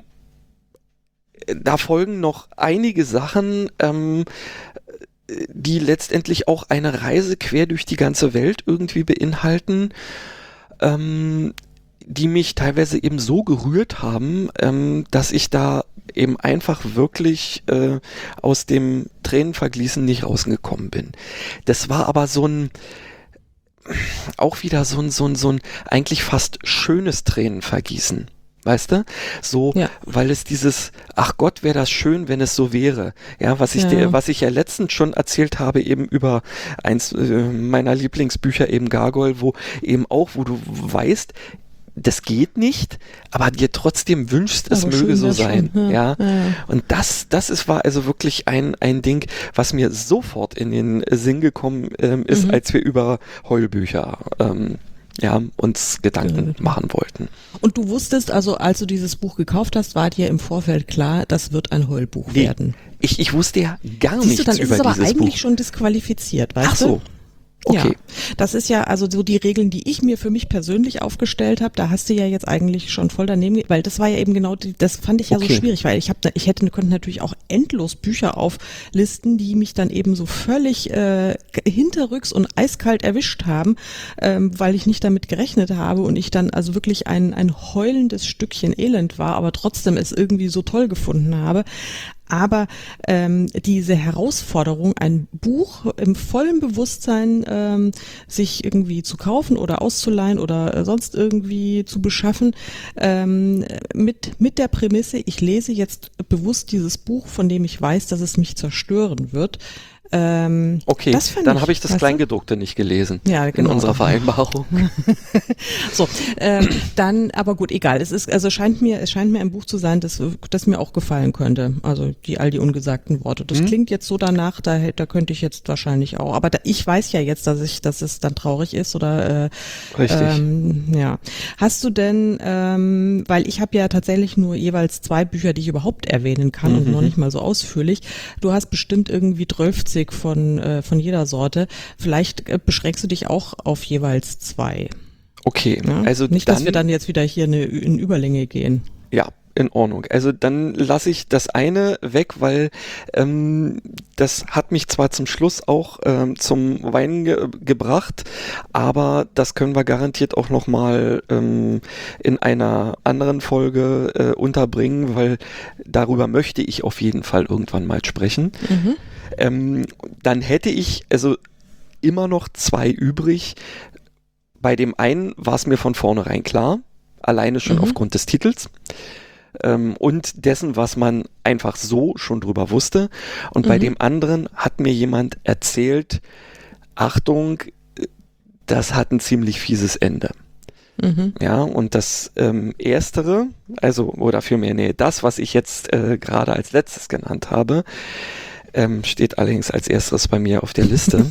da folgen noch einige Sachen, ähm, die letztendlich auch eine Reise quer durch die ganze Welt irgendwie beinhalten, ähm, die mich teilweise eben so gerührt haben, ähm, dass ich da eben einfach wirklich äh, aus dem Tränenvergießen nicht rausgekommen bin. Das war aber so ein auch wieder so ein, so ein, so ein eigentlich fast schönes Tränenvergießen. Weißt du? So, ja. Weil es dieses, ach Gott, wäre das schön, wenn es so wäre. Ja, was ich ja. dir, was ich ja letztens schon erzählt habe, eben über eins äh, meiner Lieblingsbücher, eben Gargoyle, wo eben auch, wo du weißt, das geht nicht, aber dir trotzdem wünschst, es aber möge so sein. Ja. Ja. Ja. Und das, das ist, war also wirklich ein, ein Ding, was mir sofort in den Sinn gekommen ähm, ist, mhm. als wir über Heulbücher ähm, ja, uns Gedanken ja. machen wollten. Und du wusstest also, als du dieses Buch gekauft hast, war dir im Vorfeld klar, das wird ein Heulbuch nee, werden? Ich, ich wusste ja gar Siehst nichts du, dann über ist es aber dieses eigentlich Buch. schon disqualifiziert, weißt Ach so. du? Okay. Ja, das ist ja also so die Regeln, die ich mir für mich persönlich aufgestellt habe. Da hast du ja jetzt eigentlich schon voll daneben, weil das war ja eben genau, die, das fand ich ja okay. so schwierig, weil ich habe, ich hätte, könnte natürlich auch endlos Bücher auflisten, die mich dann eben so völlig äh, hinterrücks und eiskalt erwischt haben, ähm, weil ich nicht damit gerechnet habe und ich dann also wirklich ein ein heulendes Stückchen Elend war, aber trotzdem es irgendwie so toll gefunden habe. Aber ähm, diese Herausforderung, ein Buch im vollen Bewusstsein ähm, sich irgendwie zu kaufen oder auszuleihen oder äh, sonst irgendwie zu beschaffen, ähm, mit mit der Prämisse, ich lese jetzt bewusst dieses Buch, von dem ich weiß, dass es mich zerstören wird. Ähm, okay, das dann habe ich das Kleingedruckte nicht gelesen ja, genau. in unserer Vereinbarung. so, ähm, dann, aber gut, egal. Es ist, also scheint mir, es scheint mir ein Buch zu sein, das, das mir auch gefallen könnte. Also die all die ungesagten Worte. Das hm. klingt jetzt so danach, da, da könnte ich jetzt wahrscheinlich auch. Aber da, ich weiß ja jetzt, dass ich, dass es dann traurig ist oder. Äh, Richtig. Ähm, ja. Hast du denn, ähm, weil ich habe ja tatsächlich nur jeweils zwei Bücher, die ich überhaupt erwähnen kann mhm. und noch nicht mal so ausführlich. Du hast bestimmt irgendwie zwölfzig von äh, von jeder Sorte. Vielleicht äh, beschränkst du dich auch auf jeweils zwei. Okay, ja? also nicht, dann, dass wir dann jetzt wieder hier eine, in Überlänge gehen. Ja, in Ordnung. Also dann lasse ich das eine weg, weil ähm, das hat mich zwar zum Schluss auch ähm, zum Weinen ge- gebracht, aber das können wir garantiert auch nochmal ähm, in einer anderen Folge äh, unterbringen, weil darüber möchte ich auf jeden Fall irgendwann mal sprechen. Mhm. Ähm, dann hätte ich also immer noch zwei übrig. Bei dem einen war es mir von vornherein klar, alleine schon mhm. aufgrund des Titels ähm, und dessen, was man einfach so schon drüber wusste. Und mhm. bei dem anderen hat mir jemand erzählt, Achtung, das hat ein ziemlich fieses Ende. Mhm. Ja, und das ähm, Erstere, also, oder vielmehr, nee, das, was ich jetzt äh, gerade als letztes genannt habe, ähm, steht allerdings als erstes bei mir auf der Liste.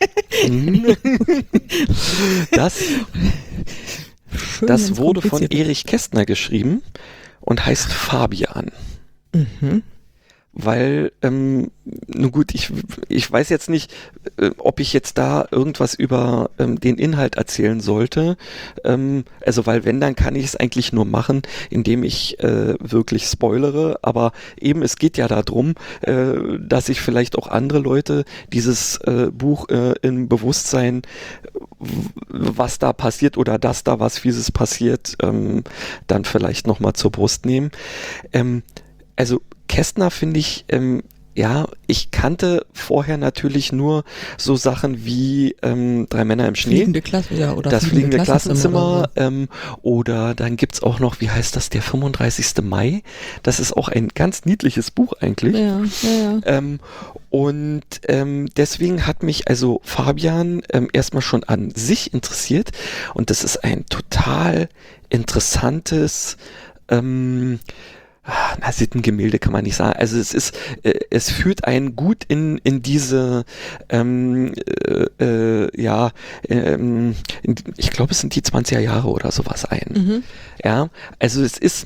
das Schön, das wenn's wurde von kompliziert ist. Erich Kästner geschrieben und heißt Fabian. Mhm. Weil, ähm, nun gut, ich, ich weiß jetzt nicht, äh, ob ich jetzt da irgendwas über ähm, den Inhalt erzählen sollte. Ähm, also, weil wenn, dann kann ich es eigentlich nur machen, indem ich äh, wirklich spoilere. Aber eben, es geht ja darum, äh, dass sich vielleicht auch andere Leute dieses äh, Buch äh, im Bewusstsein, w- was da passiert oder dass da was Fieses passiert, ähm, dann vielleicht nochmal zur Brust nehmen. Ähm, also, Kästner finde ich, ähm, ja, ich kannte vorher natürlich nur so Sachen wie ähm, Drei Männer im Schnee, Fliegende Klasse, ja, oder das fliegende Klassenzimmer, oder ähm, oder dann gibt's auch noch, wie heißt das, der fünfunddreißigste Mai, das ist auch ein ganz niedliches Buch eigentlich. so. Ja, ja, ja. Ähm, und ähm, deswegen hat mich also Fabian ähm, erstmal schon an sich interessiert und das ist ein total interessantes ähm, na, Sittengemälde kann man nicht sagen. Also es ist, äh, es führt einen gut in in diese, ähm, äh, äh, ja, ähm, in, ich glaube, es sind die zwanziger Jahre oder sowas ein. Mhm. Ja, also es ist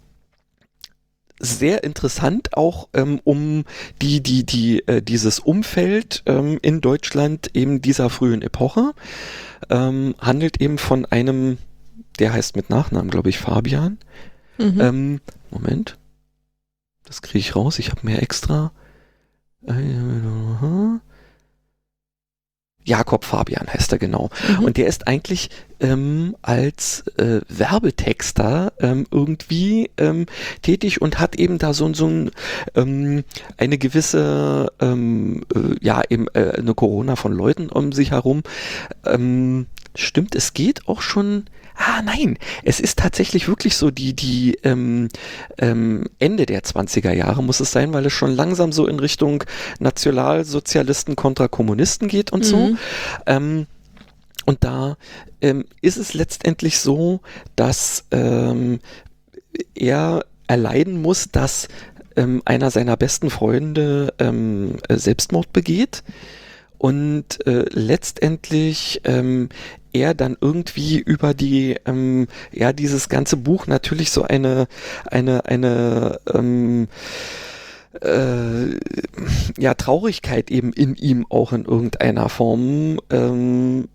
sehr interessant auch ähm, um die die die äh, dieses Umfeld ähm, in Deutschland eben dieser frühen Epoche, ähm, handelt eben von einem, der heißt mit Nachnamen, glaube ich, Fabian. Mhm. Ähm, Moment. Das kriege ich raus. Ich habe mir extra. Jakob Fabian heißt er genau. Mhm. Und der ist eigentlich ähm, als äh, Werbetexter ähm, irgendwie ähm, tätig und hat eben da so, so ein, ähm, eine gewisse, ähm, äh, ja, eben äh, eine Corona von Leuten um sich herum. Ähm, stimmt, es geht auch schon. Ah, nein, es ist tatsächlich wirklich so die, die ähm, ähm, Ende der zwanziger Jahre muss es sein, weil es schon langsam so in Richtung Nationalsozialisten kontra Kommunisten geht und so. Mhm. Ähm, und da ähm, ist es letztendlich so, dass ähm, er erleiden muss, dass ähm, einer seiner besten Freunde ähm, äh, Selbstmord begeht. Und äh, letztendlich ähm, er dann irgendwie über die, ähm, ja, dieses ganze Buch natürlich so eine, eine, eine, ähm, äh, ja, Traurigkeit eben in ihm auch in irgendeiner Form, ähm,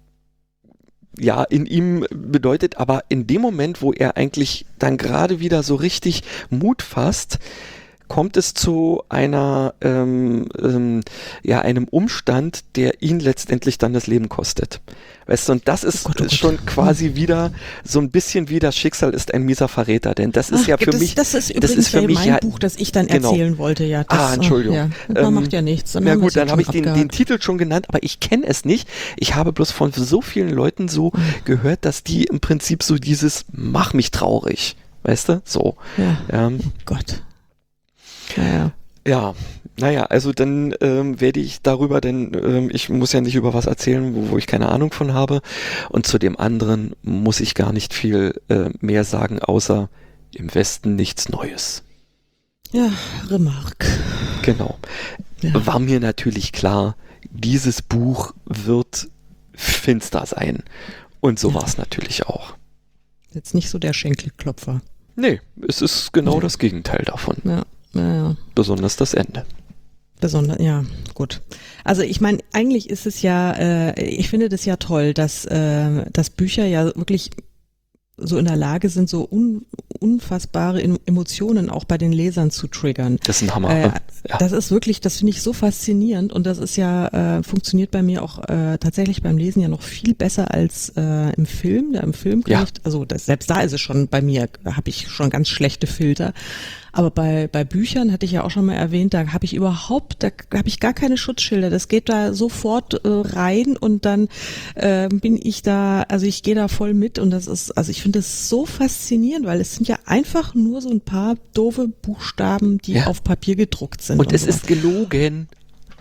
ja, in ihm bedeutet, aber in dem Moment, wo er eigentlich dann gerade wieder so richtig Mut fasst, kommt es zu einer, ähm, ähm, ja, einem Umstand, der ihn letztendlich dann das Leben kostet. Weißt du, und das ist Oh Gott, oh Gott. schon quasi wieder so ein bisschen wie das Schicksal ist ein mieser Verräter, denn das ist Ach, ja für das, mich, das ist das übrigens ist für ja mich mein ja, Buch, das ich dann genau. erzählen wollte. Ja, das, Ah, Entschuldigung. Ja, das Ähm, macht ja nichts. Dann na haben wir gut, es dann jetzt habe ich schon den, den abgehakt. Titel schon genannt, aber ich kenne es nicht. Ich habe bloß von so vielen Leuten so gehört, dass die im Prinzip so dieses mach mich traurig, weißt du, so. Ja. Ähm, Oh Gott. Naja. Ja, naja, also dann ähm, werde ich darüber, denn ähm, ich muss ja nicht über was erzählen, wo, wo ich keine Ahnung von habe. Und zu dem anderen muss ich gar nicht viel äh, mehr sagen, außer im Westen nichts Neues. Ja, Remarque. Genau. Ja. War mir natürlich klar, dieses Buch wird finster sein. Und so Ja. war es natürlich auch. Jetzt nicht so der Schenkelklopfer. Nee, es ist genau Nee. das Gegenteil davon. Ja, ja, ja. Besonders das Ende. Besonders, ja, gut. Also ich meine, eigentlich ist es ja, äh, ich finde das ja toll, dass, äh, dass Bücher ja wirklich so in der Lage sind, so un, unfassbare Emotionen auch bei den Lesern zu triggern. Das ist ein Hammer. Äh, ne? Ja. Das ist wirklich, das finde ich so faszinierend und das ist ja, äh, funktioniert bei mir auch äh, tatsächlich beim Lesen ja noch viel besser als äh, im Film. Da im Film kann Ja. ich, also das, selbst da ist es schon bei mir, da habe ich schon ganz schlechte Filter. Aber bei, bei Büchern, hatte ich ja auch schon mal erwähnt, da habe ich überhaupt, da habe ich gar keine Schutzschilder. Das geht da sofort äh, rein und dann äh, bin ich da, also ich gehe da voll mit und das ist, also ich finde das so faszinierend, weil es sind ja einfach nur so ein paar doofe Buchstaben, die Ja. auf Papier gedruckt sind. Und es so. ist gelogen.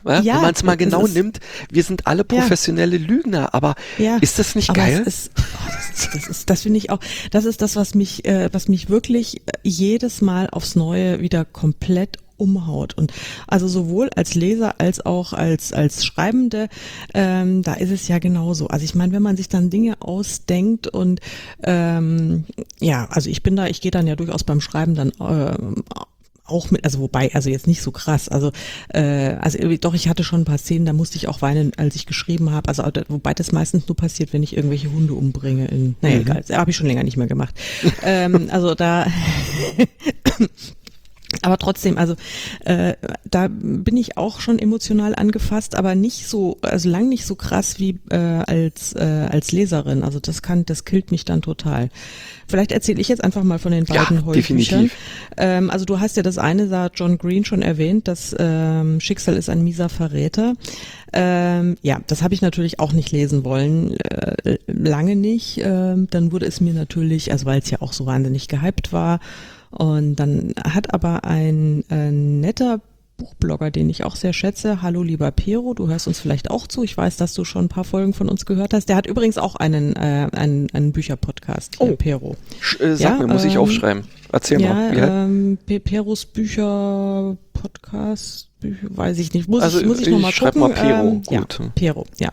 Ja? Ja, Wenn man es mal genau ist, nimmt, wir sind alle professionelle ja. Lügner, aber ja, ist das nicht geil? Ist, oh, das, das ist, das finde ich auch, das ist das, was mich, äh, was mich wirklich jedes Mal aufs Neue wieder komplett umhaut. Und also sowohl als Leser als auch als als Schreibende, ähm, da ist es ja genauso. Also ich meine, wenn man sich dann Dinge ausdenkt und ähm, ja, also ich bin da, ich gehe dann ja durchaus beim Schreiben dann äh, auch mit, also wobei, also jetzt nicht so krass, also äh, also doch, ich hatte schon ein paar Szenen, da musste ich auch weinen, als ich geschrieben habe, also wobei das meistens nur passiert, wenn ich irgendwelche Hunde umbringe. In, naja, mhm. egal, das habe ich schon länger nicht mehr gemacht. ähm, also da aber trotzdem, also äh, da bin ich auch schon emotional angefasst, aber nicht so, also lang nicht so krass wie äh, als äh, als Leserin. Also das kann, das killt mich dann total. Vielleicht erzähle ich jetzt einfach mal von den beiden ja, Heulbüchern. Ähm, also du hast ja das eine, da John Green schon erwähnt, das ähm, Schicksal ist ein mieser Verräter. Ähm, ja, das habe ich natürlich auch nicht lesen wollen, äh, lange nicht. Ähm, dann wurde es mir natürlich, also weil es ja auch so wahnsinnig gehypt war. Und dann hat aber ein äh, netter Buchblogger, den ich auch sehr schätze, hallo lieber Pero, du hörst uns vielleicht auch zu, ich weiß, dass du schon ein paar Folgen von uns gehört hast, der hat übrigens auch einen äh, einen, einen Bücherpodcast, oh. Pero. Sch- äh, sag ja, mir, muss ähm, ich aufschreiben. Erzähl ja, mal. Ja, ähm, Peros Bücher Podcast, Bücher, weiß ich nicht, muss also, ich, muss ich nochmal gucken. Schreib mal Pero, ähm, gut. Ja, Pero, ja.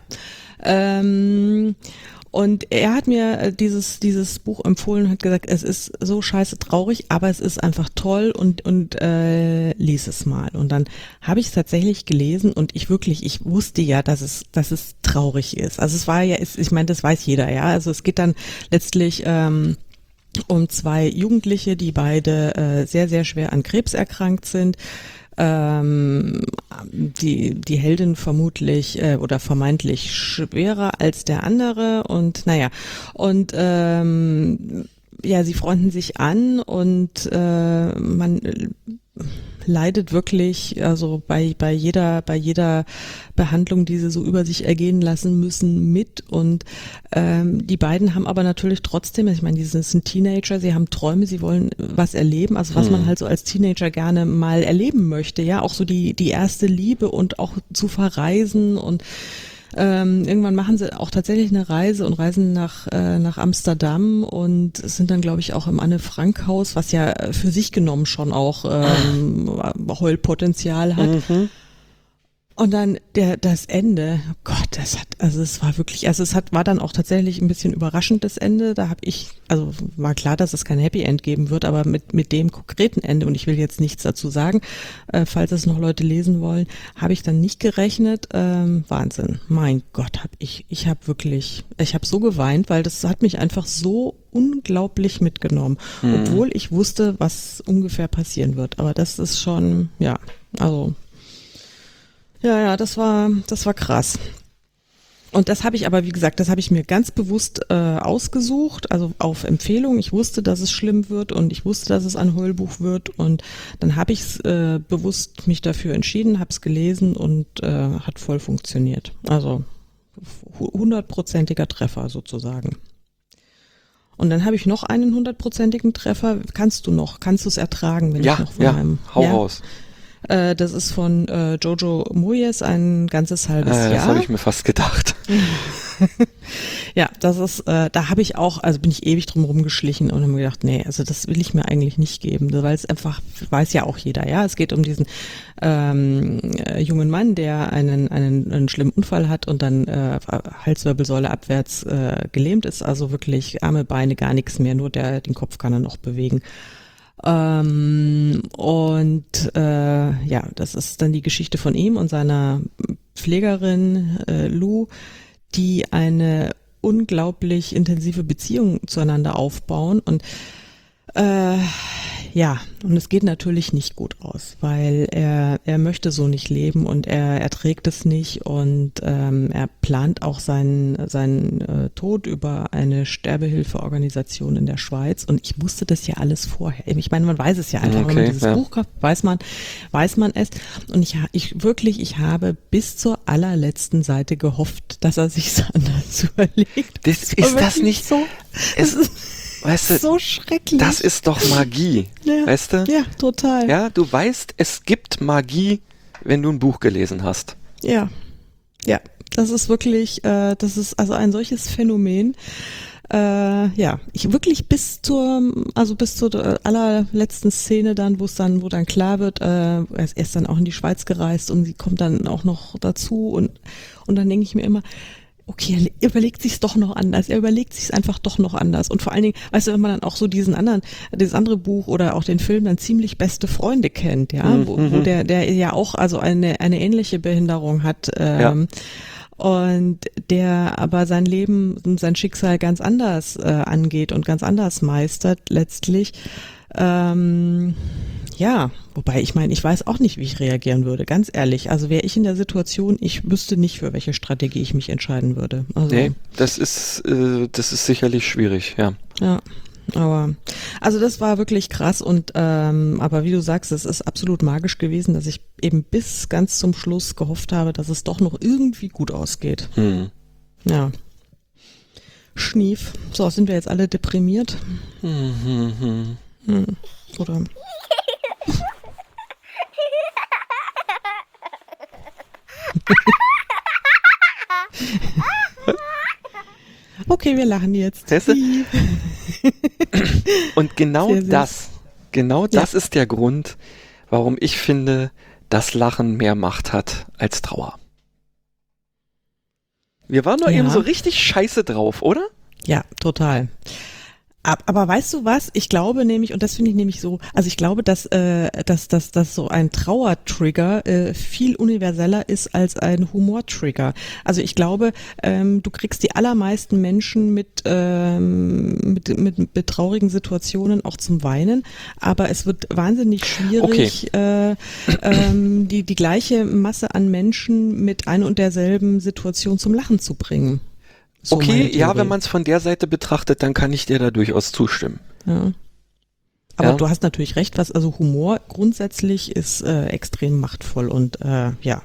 Ähm, Und er hat mir dieses dieses Buch empfohlen und hat gesagt, es ist so scheiße traurig, aber es ist einfach toll und und äh, lies es mal. Und dann habe ich es tatsächlich gelesen und ich wirklich, ich wusste ja, dass es dass es traurig ist. Also es war ja, ich meine, das weiß jeder, ja. Also es geht dann letztlich ähm, um zwei Jugendliche, die beide äh, sehr sehr schwer an Krebs erkrankt sind. Ähm, die die Heldin vermutlich äh, oder vermeintlich schwerer als der andere und naja und ähm, ja, sie freunden sich an und äh, man leidet wirklich, also bei bei jeder bei jeder Behandlung, die sie so über sich ergehen lassen müssen, mit und ähm, die beiden haben aber natürlich trotzdem, ich meine, die sind Teenager, sie haben Träume, sie wollen was erleben, also was hm. man halt so als Teenager gerne mal erleben möchte, ja, auch so die die erste Liebe und auch zu verreisen und Ähm, irgendwann machen sie auch tatsächlich eine Reise und reisen nach äh, nach Amsterdam und sind dann, glaube ich, auch im Anne-Frank-Haus, was ja für sich genommen schon auch ähm, Heulpotenzial hat. Mhm. Und dann der das Ende, oh Gott, das hat, also es war wirklich, also es hat war dann auch tatsächlich ein bisschen überraschend, das Ende. Da habe ich, also war klar, dass es kein Happy End geben wird, aber mit mit dem konkreten Ende, und ich will jetzt nichts dazu sagen, äh, falls es noch Leute lesen wollen, habe ich dann nicht gerechnet. Ähm, Wahnsinn, mein Gott, habe ich, ich habe wirklich, ich habe so geweint, weil das hat mich einfach so unglaublich mitgenommen, mhm. obwohl ich wusste, was ungefähr passieren wird. Aber das ist schon, ja, also Ja, ja, das war, das war krass. Und das habe ich aber, wie gesagt, das habe ich mir ganz bewusst äh, ausgesucht, also auf Empfehlung. Ich wusste, dass es schlimm wird und ich wusste, dass es ein Heulbuch wird und dann habe ich äh, bewusst mich dafür entschieden, habe es gelesen und äh, hat voll funktioniert. Also hundertprozentiger Treffer sozusagen. Und dann habe ich noch einen hundertprozentigen Treffer. Kannst du noch? Kannst du es ertragen, wenn ja, ich noch von ja, einem? hau ja, hau raus. Das ist von äh, Jojo Moyes, ein ganzes halbes äh, Jahr. Das habe ich mir fast gedacht. Ja, das ist, äh, da habe ich auch, also bin ich ewig drum rumgeschlichen und habe mir gedacht, nee, also das will ich mir eigentlich nicht geben, weil es einfach, weiß ja auch jeder, ja, es geht um diesen ähm, äh, jungen Mann, der einen, einen einen schlimmen Unfall hat und dann äh, Halswirbelsäule abwärts äh, gelähmt ist, also wirklich Arme, Beine, gar nichts mehr, nur der den Kopf kann er noch bewegen. Ähm, und äh, ja, das ist dann die Geschichte von ihm und seiner Pflegerin äh, Lou, die eine unglaublich intensive Beziehung zueinander aufbauen und äh, ja, und es geht natürlich nicht gut aus, weil er er möchte so nicht leben und er erträgt es nicht und ähm, er plant auch seinen seinen äh, Tod über eine Sterbehilfeorganisation in der Schweiz und ich wusste das ja alles vorher. Ich meine, man weiß es ja einfach, okay, wenn man dieses ja. Buch kauft, weiß man, weiß man es und ich ich wirklich, ich habe bis zur allerletzten Seite gehofft, dass er sich anders überlegt. Das ist, ist das nicht so? Es ist Weißt du, so schrecklich. Das ist doch Magie, ja, weißt du? Ja, total. Ja, du weißt, es gibt Magie, wenn du ein Buch gelesen hast. Ja, ja, das ist wirklich, äh, das ist also ein solches Phänomen. Äh, ja, ich wirklich bis zur, also bis zur allerletzten Szene dann, wo es dann, wo dann klar wird, äh, er ist erst dann auch in die Schweiz gereist und sie kommt dann auch noch dazu und und dann denke ich mir immer, okay, er überlegt sich's doch noch anders. Er überlegt sich's einfach doch noch anders. Und vor allen Dingen, weißt du, wenn man dann auch so diesen anderen, dieses andere Buch oder auch den Film dann ziemlich beste Freunde kennt, ja, mhm. wo, wo der, der ja auch also eine eine ähnliche Behinderung hat. Ähm, ja. Und der aber sein Leben und sein Schicksal ganz anders äh, angeht und ganz anders meistert letztlich. Ähm, ja, wobei ich meine, ich weiß auch nicht, wie ich reagieren würde, ganz ehrlich. Also wäre ich in der Situation, ich wüsste nicht, für welche Strategie ich mich entscheiden würde. Also, nee, das ist, äh, das ist sicherlich schwierig, ja. Ja. Aber, also das war wirklich krass und, ähm, aber wie du sagst, es ist absolut magisch gewesen, dass ich eben bis ganz zum Schluss gehofft habe, dass es doch noch irgendwie gut ausgeht. Hm. Ja. Schnief. So, sind wir jetzt alle deprimiert? Hm, hm, hm. Hm. Oder? Okay, wir lachen jetzt. Siehste? Und genau Sehr süß. das, genau das Ja. ist der Grund, warum ich finde, dass Lachen mehr Macht hat als Trauer. Wir waren doch Ja. eben so richtig scheiße drauf, oder? Ja, total. Ab- Aber weißt du was? Ich glaube nämlich, und das finde ich nämlich so, also ich glaube, dass, äh, dass, dass, dass so ein Trauertrigger äh, viel universeller ist als ein Humortrigger. Also ich glaube, ähm, du kriegst die allermeisten Menschen mit, ähm, mit, mit, mit traurigen Situationen auch zum Weinen, aber es wird wahnsinnig schwierig, äh, ähm, die, die gleiche Masse an Menschen mit ein und derselben Situation zum Lachen zu bringen. So meine Okay, ja, Theorie. wenn man es von der Seite betrachtet, dann kann ich dir da durchaus zustimmen. Ja. Aber Ja. du hast natürlich recht, was also Humor grundsätzlich ist äh, extrem machtvoll und äh, ja.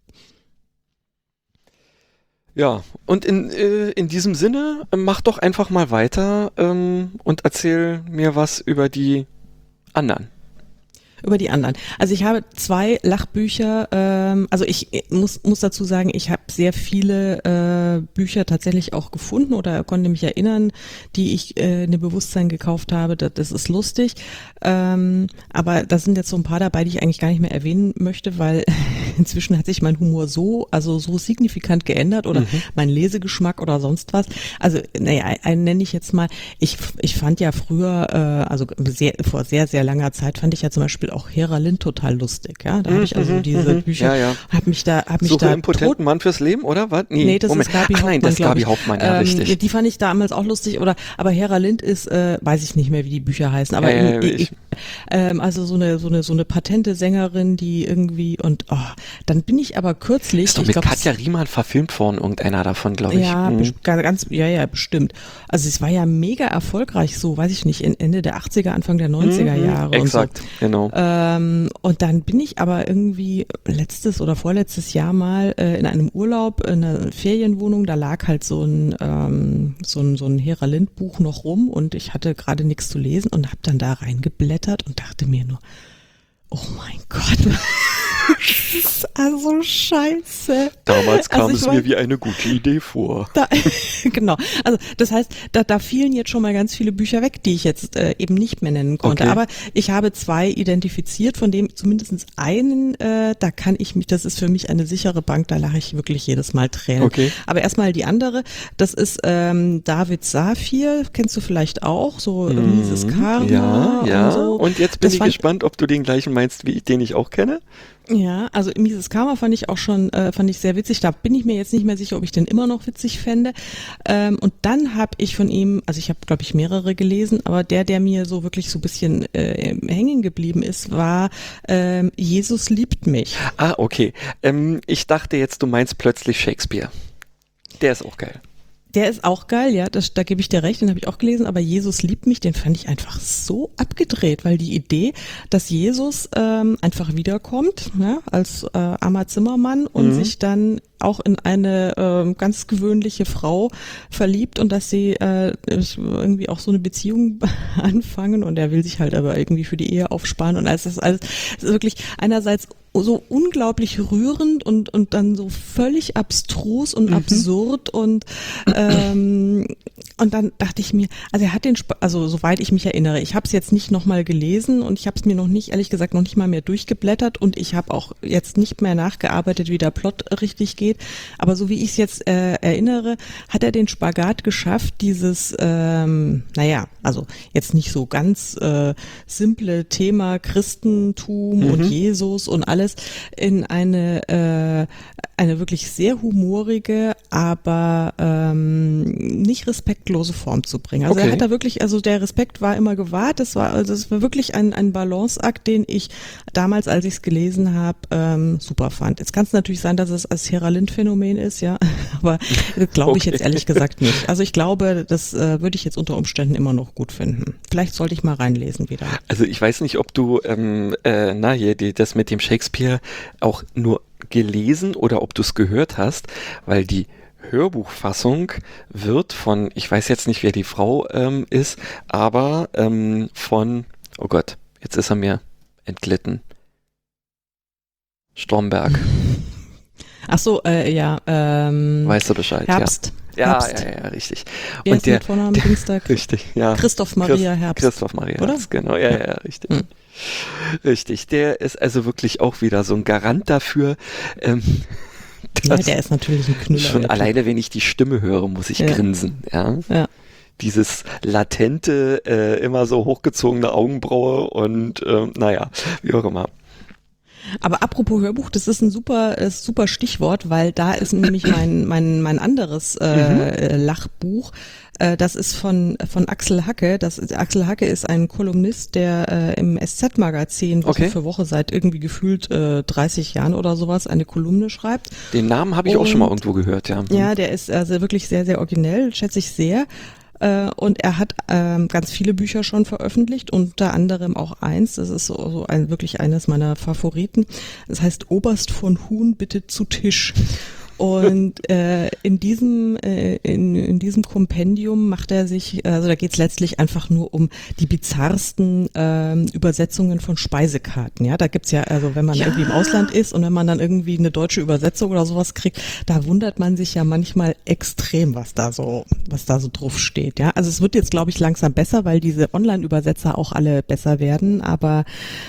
Ja, und in, äh, in diesem Sinne, äh, mach doch einfach mal weiter ähm, und erzähl mir was über die anderen. Über die anderen. Also ich habe zwei Lachbücher, ähm, also ich muss, muss dazu sagen, ich habe sehr viele äh, Bücher tatsächlich auch gefunden oder konnte mich erinnern, die ich äh, in dem Bewusstsein gekauft habe, das, das ist lustig, ähm, aber da sind jetzt so ein paar dabei, die ich eigentlich gar nicht mehr erwähnen möchte, weil inzwischen hat sich mein Humor so, also so signifikant geändert oder Mhm. mein Lesegeschmack oder sonst was. Also naja, einen nenne ich jetzt mal, ich, ich fand ja früher, äh, also sehr, vor sehr, sehr langer Zeit fand ich ja zum Beispiel auch Hera Lind total lustig, ja. Da habe ich also Mhm, diese mhm. Bücher, Ja, ja. habe mich da, habe mich Suche da impotenten Mann fürs Leben, oder was? Nee, das Moment. ist Gabi Ach Hauptmann, nein, das ist glaub Gabi ich. Hauptmann, ja, ähm, richtig. Die fand ich damals auch lustig, oder, aber Hera Lind ist, äh, weiß ich nicht mehr, wie die Bücher heißen, aber Äh, in, ich- ich, ähm, also so eine, so eine, so eine patente Sängerin, die irgendwie, und, oh, dann bin ich aber kürzlich, Ist doch ich mit glaub, Katja Riemann verfilmt worden, irgendeiner davon, glaube ich. ja, Mhm. bes- ganz, ja, ja, bestimmt. Also es war ja mega erfolgreich, so, weiß ich nicht, in Ende der achtziger, Anfang der neunziger Mhm, Jahre exakt, und so. genau. Ähm, und dann bin ich aber irgendwie letztes oder vorletztes Jahr mal äh, in einem Urlaub in einer Ferienwohnung, da lag halt so ein ähm, so ein so ein Hera Lind Buch noch rum und ich hatte gerade nichts zu lesen und habe dann da reingeblättert und dachte mir nur, oh mein Gott, das ist also scheiße. Damals kam Also ich es war- mir wie eine gute Idee vor. Da, genau. Also das heißt, da, da fielen jetzt schon mal ganz viele Bücher weg, die ich jetzt äh, eben nicht mehr nennen konnte. Okay. Aber ich habe zwei identifiziert, von dem zumindest einen, äh, da kann ich mich, das ist für mich eine sichere Bank, da lache ich wirklich jedes Mal Tränen. Okay. Aber erstmal die andere, das ist ähm, David Safir, kennst du vielleicht auch, so mhm. Mises Karma Ja, ja. und so. Und jetzt bin Das ich fand- gespannt, ob du den gleichen meinst, wie ich, den ich auch kenne. Ja, also Mises Karma fand ich auch schon, äh, fand ich sehr witzig. Da bin ich mir jetzt nicht mehr sicher, ob ich den immer noch witzig fände. Ähm, und dann habe ich von ihm, also ich habe, glaube ich, mehrere gelesen, aber der, der mir so wirklich so ein bisschen äh, hängen geblieben ist, war ähm, Jesus liebt mich. Ah, okay. Ähm, ich dachte jetzt, du meinst plötzlich Shakespeare. Der ist auch geil. Der ist auch geil, ja, das, da gebe ich dir recht, den habe ich auch gelesen, aber Jesus liebt mich, den fand ich einfach so abgedreht, weil die Idee, dass Jesus ähm, einfach wiederkommt, ne, als äh, armer Zimmermann und Mhm. sich dann auch in eine äh, ganz gewöhnliche Frau verliebt und dass sie äh, irgendwie auch so eine Beziehung anfangen und er will sich halt aber irgendwie für die Ehe aufsparen und alles, das ist alles das ist wirklich einerseits so unglaublich rührend und und dann so völlig abstrus und mhm. absurd und ähm, und dann dachte ich mir, also er hat den, Sp- also soweit ich mich erinnere, ich habe es jetzt nicht nochmal gelesen und ich habe es mir noch nicht, ehrlich gesagt, noch nicht mal mehr durchgeblättert und ich habe auch jetzt nicht mehr nachgearbeitet, wie der Plot richtig geht, aber so wie ich es jetzt äh, erinnere, hat er den Spagat geschafft, dieses, ähm, naja, also jetzt nicht so ganz äh, simple Thema Christentum mhm. und Jesus und alles in eine äh, eine wirklich sehr humorige, aber ähm, nicht respektlose Form zu bringen. Also okay. er hat da wirklich, also der Respekt war immer gewahrt. Das war, also es war wirklich ein ein Balanceakt, den ich damals, als ich es gelesen habe, ähm, super fand. Jetzt kann es natürlich sein, dass es als Hera-Lind-Phänomen ist, ja, aber glaube ich okay. jetzt ehrlich gesagt nicht. Also ich glaube, das äh, würde ich jetzt unter Umständen immer noch gut finden. Vielleicht sollte ich mal reinlesen wieder. Also ich weiß nicht, ob du ähm, äh, na hier die, das mit dem Shakespeare auch nur gelesen oder ob du es gehört hast, weil die Hörbuchfassung wird von, ich weiß jetzt nicht, wer die Frau ähm, ist, aber ähm, von, oh Gott, jetzt ist er mir entglitten. Stromberg. Ach so, äh, ja. Ähm, weißt du Bescheid? Herbst. Ja, Herbst. ja, ja, ja, richtig. Wer und ist der, mit Vornamen der Dienstag? Richtig, ja. Christoph Maria Christ, Herbst. Christoph Maria oder? Herbst, genau, ja, ja, ja richtig. Hm. Richtig, der ist also wirklich auch wieder so ein Garant dafür. Ähm, ja, der ist natürlich ein Knüller. Schon alleine, wenn ich die Stimme höre, muss ich ja. grinsen, ja. Ja. Dieses latente, äh, immer so hochgezogene Augenbraue und äh, naja, wie auch immer. Aber apropos Hörbuch, das ist ein super, äh, super Stichwort, weil da ist nämlich mein mein mein anderes äh, mhm. Lachbuch. Äh, das ist von von Axel Hacke. Das ist, Axel Hacke ist ein Kolumnist, der äh, im S Z-Magazin Woche okay. für Woche seit irgendwie gefühlt äh, dreißig Jahren oder sowas eine Kolumne schreibt. Den Namen habe ich Und, auch schon mal irgendwo gehört, ja. Ja, der ist also wirklich sehr sehr originell, schätze ich sehr. Und er hat ähm, ganz viele Bücher schon veröffentlicht, unter anderem auch eins, das ist so, so ein, wirklich eines meiner Favoriten. Das heißt Oberst von Huhn, bitte zu Tisch. Und äh, in diesem äh, in, in diesem Kompendium macht er sich, also da geht es letztlich einfach nur um die bizarrsten ähm, Übersetzungen von Speisekarten. Ja, da gibt's ja, also wenn man ja. irgendwie im Ausland ist und wenn man dann irgendwie eine deutsche Übersetzung oder sowas kriegt, da wundert man sich ja manchmal extrem, was da so, was da so drauf steht. Ja, also es wird jetzt, glaube ich, langsam besser, weil diese Online-Übersetzer auch alle besser werden. Aber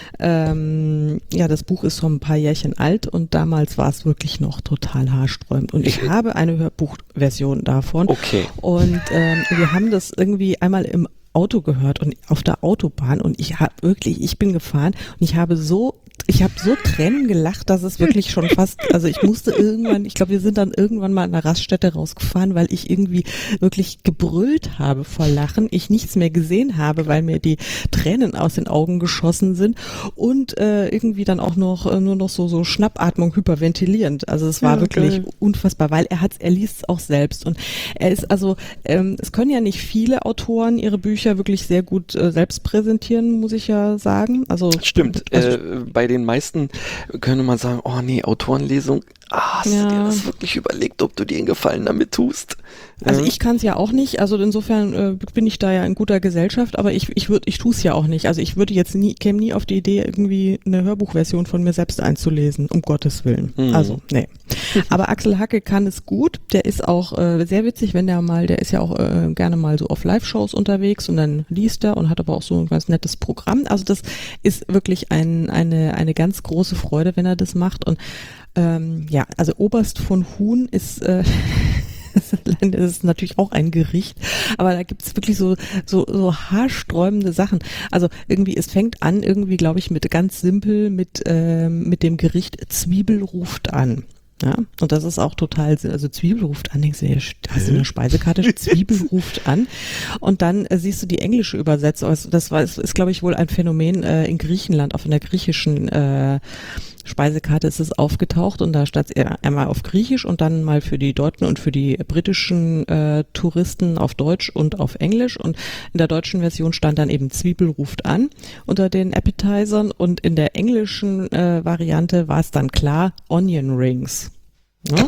ähm, ja, das Buch ist schon ein paar Jährchen alt und damals war es wirklich noch total haarsträubend. Und ich habe eine Hörbuchversion davon. Okay. Und ähm, wir haben das irgendwie einmal im Auto gehört und auf der Autobahn und ich habe wirklich, ich bin gefahren und ich habe so Ich habe so Tränen gelacht, dass es wirklich schon fast, also ich musste irgendwann, ich glaube, wir sind dann irgendwann mal an der Raststätte rausgefahren, weil ich irgendwie wirklich gebrüllt habe vor Lachen, ich nichts mehr gesehen habe, weil mir die Tränen aus den Augen geschossen sind und äh, irgendwie dann auch noch äh, nur noch so so Schnappatmung hyperventilierend. Also es war ja, wirklich okay. unfassbar, weil er hat, er liest es auch selbst und er ist also, ähm, es können ja nicht viele Autoren ihre Bücher wirklich sehr gut äh, selbst präsentieren, muss ich ja sagen. Also stimmt. Also, äh, bei den meisten könnte man sagen, oh nee, Autorenlesung, ah, hast ja. du dir das wirklich überlegt, ob du dir einen Gefallen damit tust? Also ich kann es ja auch nicht, also insofern äh, bin ich da ja in guter Gesellschaft, aber ich ich würde ich tue es ja auch nicht. Also ich würde jetzt nie, käme nie auf die Idee, irgendwie eine Hörbuchversion von mir selbst einzulesen, um Gottes Willen. Mhm. Also, nee. Aber Axel Hacke kann es gut, der ist auch äh, sehr witzig, wenn der mal, der ist ja auch äh, gerne mal so auf Live-Shows unterwegs und dann liest er und hat aber auch so ein ganz nettes Programm. Also das ist wirklich ein, eine, eine ganz große Freude, wenn er das macht und ähm, ja, also Oberst von Huhn ist äh, das ist natürlich auch ein Gericht, aber da gibt es wirklich so, so, so haarsträubende Sachen. Also irgendwie, es fängt an irgendwie, glaube ich, mit ganz simpel mit, ähm, mit dem Gericht Zwiebel ruft an. Ja, und das ist auch total, also Zwiebel ruft an, denkst du, hast du eine Speisekarte, Zwiebel ruft an und dann äh, siehst du die englische Übersetzung, also das war, ist, ist glaube ich wohl ein Phänomen äh, in Griechenland, auf einer griechischen äh, Speisekarte ist es aufgetaucht und da stand es einmal auf Griechisch und dann mal für die deutschen und für die britischen äh, Touristen auf Deutsch und auf Englisch und in der deutschen Version stand dann eben Zwiebel ruft an unter den Appetizern und in der englischen äh, Variante war es dann klar Onion Rings. Ne?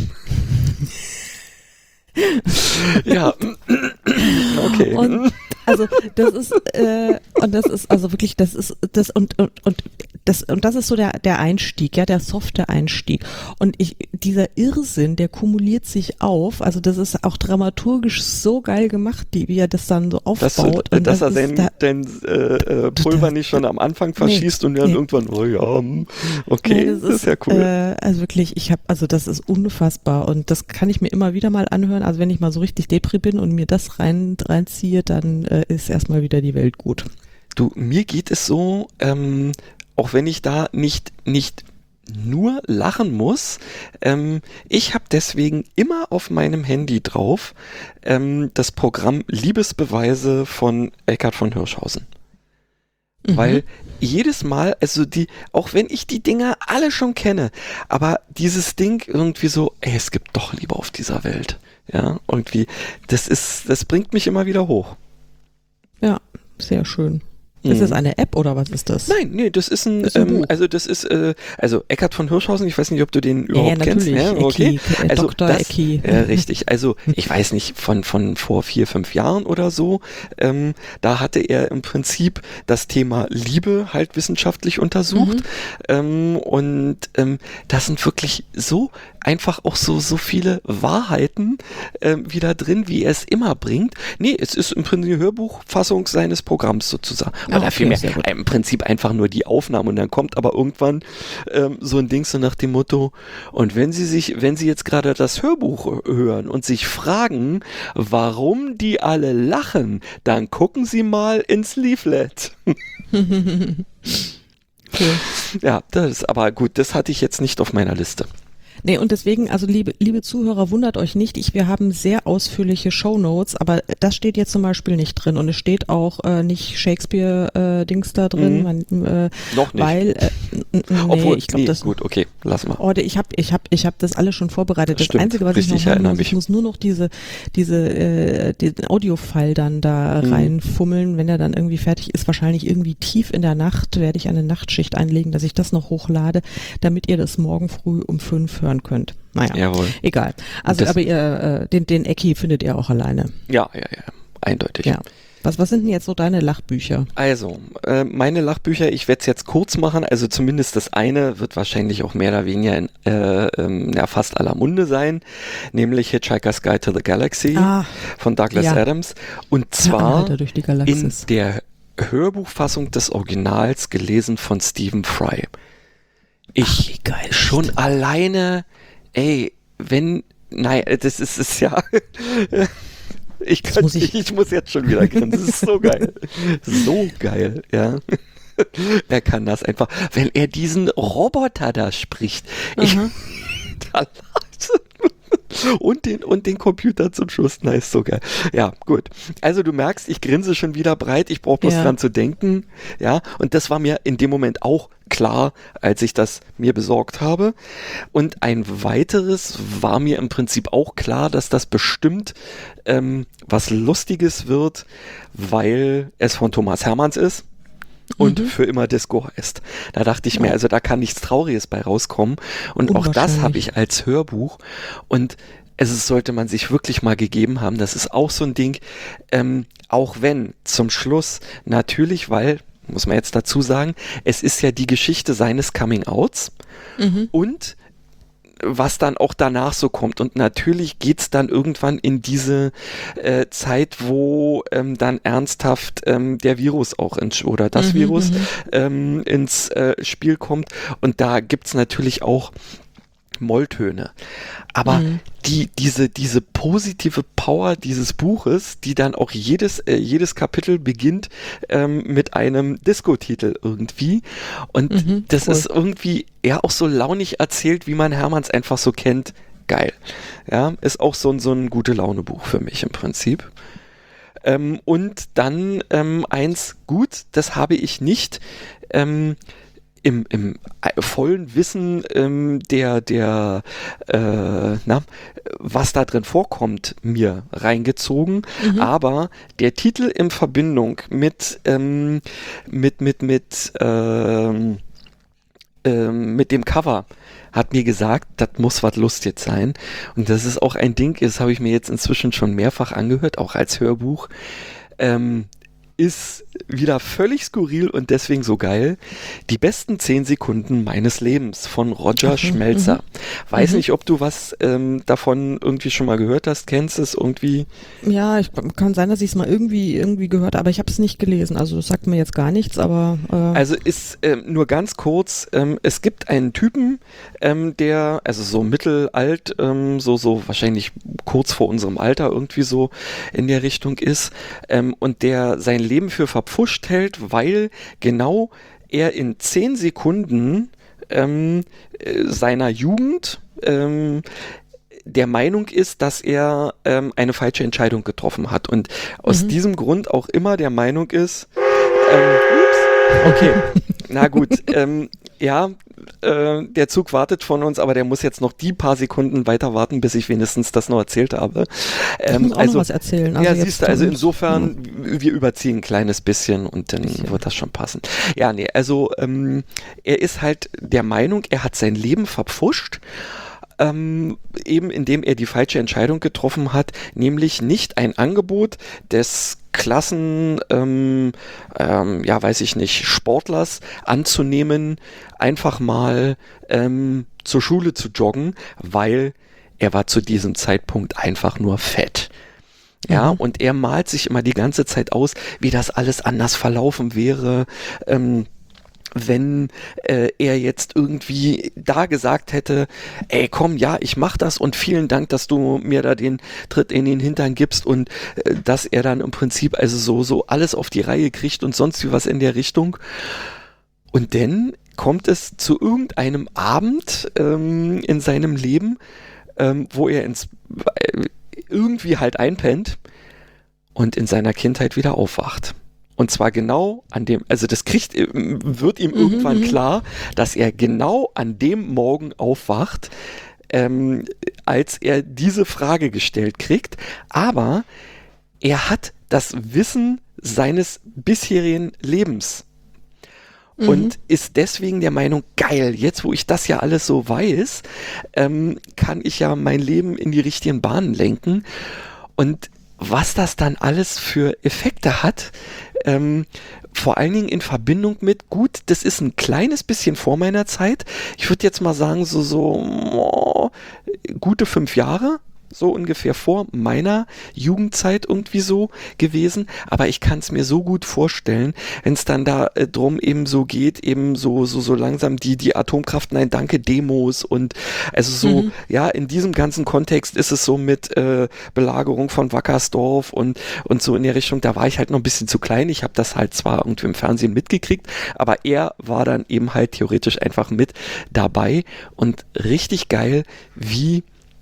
Ja, okay. Und also das ist äh, und das ist also wirklich das ist das und und und das und das ist so der der Einstieg, ja, der softe Einstieg. Und ich dieser Irrsinn, der kumuliert sich auf. Also das ist auch dramaturgisch so geil gemacht, die, wie er das dann so aufbaut. Dass, du, und dass das er ist den, da, den äh, Pulver nicht schon am Anfang verschießt nee, und dann nee. irgendwann, oh ja, okay, nee, das, das ist ist ja cool. Äh, also wirklich, ich habe, also das ist unfassbar und das kann ich mir immer wieder mal anhören. Also wenn ich mal so richtig Depri bin und mir das rein reinziehe, dann äh, ist erstmal wieder die Welt gut. Du, mir geht es so, ähm, auch wenn ich da nicht, nicht nur lachen muss, ähm, ich habe deswegen immer auf meinem Handy drauf ähm, das Programm Liebesbeweise von Eckhard von Hirschhausen. Mhm. Weil jedes Mal, also die, auch wenn ich die Dinger alle schon kenne, aber dieses Ding irgendwie so, ey, es gibt doch Liebe auf dieser Welt. Ja, irgendwie, das ist, das bringt mich immer wieder hoch. Ja, sehr schön. Ist das eine App oder was ist das? Nein, nee, das ist ein, das ist ein ähm, also das ist, äh, also Eckhard von Hirschhausen, ich weiß nicht, ob du den überhaupt ja, kennst. Ja, okay. Ecki, Also Doktor das, Ecki. Äh, richtig, also ich weiß nicht, von, von vor vier, fünf Jahren oder so, ähm, da hatte er im Prinzip das Thema Liebe halt wissenschaftlich untersucht. Mhm. Ähm, und ähm, das sind wirklich so einfach auch so, so viele Wahrheiten ähm, wieder drin, wie er es immer bringt. Nee, es ist im Prinzip eine Hörbuchfassung seines Programms sozusagen. Ja, Oder okay, vielmehr im Prinzip einfach nur die Aufnahme und dann kommt aber irgendwann ähm, so ein Ding so nach dem Motto, und wenn Sie sich, wenn Sie jetzt gerade das Hörbuch hören und sich fragen, warum die alle lachen, dann gucken Sie mal ins Leaflet. Okay. Ja, das ist aber gut, das hatte ich jetzt nicht auf meiner Liste. Nee, und deswegen, also liebe, liebe Zuhörer, wundert euch nicht, ich, wir haben sehr ausführliche Shownotes, aber das steht jetzt zum Beispiel nicht drin und es steht auch äh, nicht Shakespeare-Dings äh, da drin. Mhm. Man, äh, Noch nicht. Weil, äh, nee, Obwohl, ich glaube, nee, das... gut, okay, lassen wir. Oh, ich habe ich hab, ich hab das alles schon vorbereitet. Das Stimmt, Einzige, was richtig, ich noch machen muss, mich. ich muss nur noch diese, diese, äh, den Audio-File dann da mhm. reinfummeln, wenn er dann irgendwie fertig ist, wahrscheinlich irgendwie tief in der Nacht, werde ich eine Nachtschicht einlegen, dass ich das noch hochlade, damit ihr das morgen früh um fünf hören könnt. Naja, Jawohl. Egal. Also, das, aber ihr, äh, den, den Ecki findet ihr auch alleine. Ja, ja, ja, eindeutig. Ja. Was, was sind denn jetzt so deine Lachbücher? Also, äh, meine Lachbücher, ich werde es jetzt kurz machen, also zumindest das eine wird wahrscheinlich auch mehr oder weniger in äh, ähm, ja, fast aller Munde sein, nämlich Hitchhiker's Guide to the Galaxy ah, von Douglas ja. Adams. Und zwar ja, durch die in der Hörbuchfassung des Originals, gelesen von Stephen Fry. Ich Ach, wie geil schon das? Alleine, ey, wenn, nein, das ist es ja... Ich, könnt, muss ich, ich muss jetzt schon wieder grinsen. Das ist so geil. So geil, ja. Er kann das einfach. Wenn er diesen Roboter da spricht. Ich, da, und, den, und den Computer zum Schluss. Na, ist so geil. Ja, gut. Also du merkst, ich grinse schon wieder breit. Ich brauche bloß ja. dran zu denken. Ja, und das war mir in dem Moment auch klar, als ich das mir besorgt habe. Und ein weiteres war mir im Prinzip auch klar, dass das bestimmt ähm, was Lustiges wird, weil es von Thomas Hermanns ist und mhm. für immer Disco heißt. Da dachte ich mir, also da kann nichts Trauriges bei rauskommen. Und auch das habe ich als Hörbuch. Und es sollte man sich wirklich mal gegeben haben. Das ist auch so ein Ding, ähm, auch wenn zum Schluss natürlich, weil muss man jetzt dazu sagen, es ist ja die Geschichte seines Coming-Outs mhm. und was dann auch danach so kommt. Und natürlich geht's dann irgendwann in diese äh, Zeit, wo ähm, dann ernsthaft ähm, der Virus auch ins, oder das mhm, Virus ähm, ins äh, Spiel kommt. Und da gibt's natürlich auch Molltöne. Aber mhm. die, diese, diese positive Power dieses Buches, die dann auch jedes, äh, jedes Kapitel beginnt ähm, mit einem Disco-Titel irgendwie. Und mhm, das cool. ist irgendwie eher auch so launig erzählt, wie man Hermanns einfach so kennt. Geil. Ja, ist auch so ein, so ein gute Laune-Buch für mich im Prinzip. Ähm, und dann ähm, eins, gut, das habe ich nicht ähm, Im, im vollen Wissen ähm, der, der äh, na, was da drin vorkommt, mir reingezogen. Mhm. Aber der Titel in Verbindung mit, ähm, mit, mit, mit, ähm, ähm, mit dem Cover hat mir gesagt, das muss was Lustiges sein. Und das ist auch ein Ding, das habe ich mir jetzt inzwischen schon mehrfach angehört, auch als Hörbuch. Ähm, ist wieder völlig skurril und deswegen so geil. Die besten zehn Sekunden meines Lebens von Roger Mhm, Schmelzer. mhm. Weiß Mhm. nicht, ob du was ähm, davon irgendwie schon mal gehört hast, kennst es irgendwie? Ja, ich, kann sein, dass ich es mal irgendwie irgendwie gehört habe, aber ich habe es nicht gelesen. Also das sagt mir jetzt gar nichts, aber äh, Also ist ähm, nur ganz kurz, ähm, es gibt einen Typen, ähm, der, also so mittelalt, ähm, so, so wahrscheinlich kurz vor unserem Alter irgendwie so in der Richtung ist, ähm, und der sein Leben für verpfuscht hält, weil genau er in zehn Sekunden ähm, äh, seiner Jugend ähm, der Meinung ist, dass er ähm, eine falsche Entscheidung getroffen hat und aus Mhm. diesem Grund auch immer der Meinung ist, ähm, ups, okay, na gut, ähm, ja, äh, der Zug wartet von uns, aber der muss jetzt noch die paar Sekunden weiter warten, bis ich wenigstens das noch erzählt habe. ich Ähm, muss auch noch was erzählen. Also ja, jetzt siehst du, also dann- insofern, wir überziehen ein kleines bisschen und dann Bisschen. wird das schon passen. Ja, nee, also ähm, er ist halt der Meinung, er hat sein Leben verpfuscht, ähm, eben indem er die falsche Entscheidung getroffen hat, nämlich nicht ein Angebot des Klassen, ähm, ähm, ja, weiß ich nicht, Sportlers anzunehmen, einfach mal ähm, zur Schule zu joggen, weil er war zu diesem Zeitpunkt einfach nur fett. Ja, Mhm. und er malt sich immer die ganze Zeit aus, wie das alles anders verlaufen wäre, ähm, wenn äh, er jetzt irgendwie da gesagt hätte, ey komm, ja, ich mach das und vielen Dank, dass du mir da den Tritt in den Hintern gibst und äh, dass er dann im Prinzip also so, so alles auf die Reihe kriegt und sonst wie was in der Richtung. Und dann kommt es zu irgendeinem Abend ähm, in seinem Leben, ähm, wo er ins äh, irgendwie halt einpennt und in seiner Kindheit wieder aufwacht. Und zwar genau an dem, also das kriegt, äh, wird ihm Mhm, irgendwann mhm. klar, dass er genau an dem Morgen aufwacht, ähm, als er diese Frage gestellt kriegt. Aber er hat das Wissen seines bisherigen Lebens Mhm. und ist deswegen der Meinung, geil, jetzt wo ich das ja alles so weiß, ähm, kann ich ja mein Leben in die richtigen Bahnen lenken. Und was das dann alles für Effekte hat, ähm, vor allen Dingen in Verbindung mit, gut, das ist ein kleines bisschen vor meiner Zeit. Ich würde jetzt mal sagen, so, so oh, gute fünf Jahre. So ungefähr vor meiner Jugendzeit irgendwie so gewesen, aber ich kann es mir so gut vorstellen, wenn es dann da äh, drum eben so geht, eben so so so langsam die die Atomkraft nein danke Demos und also so Mhm. ja in diesem ganzen Kontext ist es so mit äh, Belagerung von Wackersdorf und und so in der Richtung, da war ich halt noch ein bisschen zu klein, ich habe das halt zwar irgendwie im Fernsehen mitgekriegt, aber er war dann eben halt theoretisch einfach mit dabei und richtig geil, wie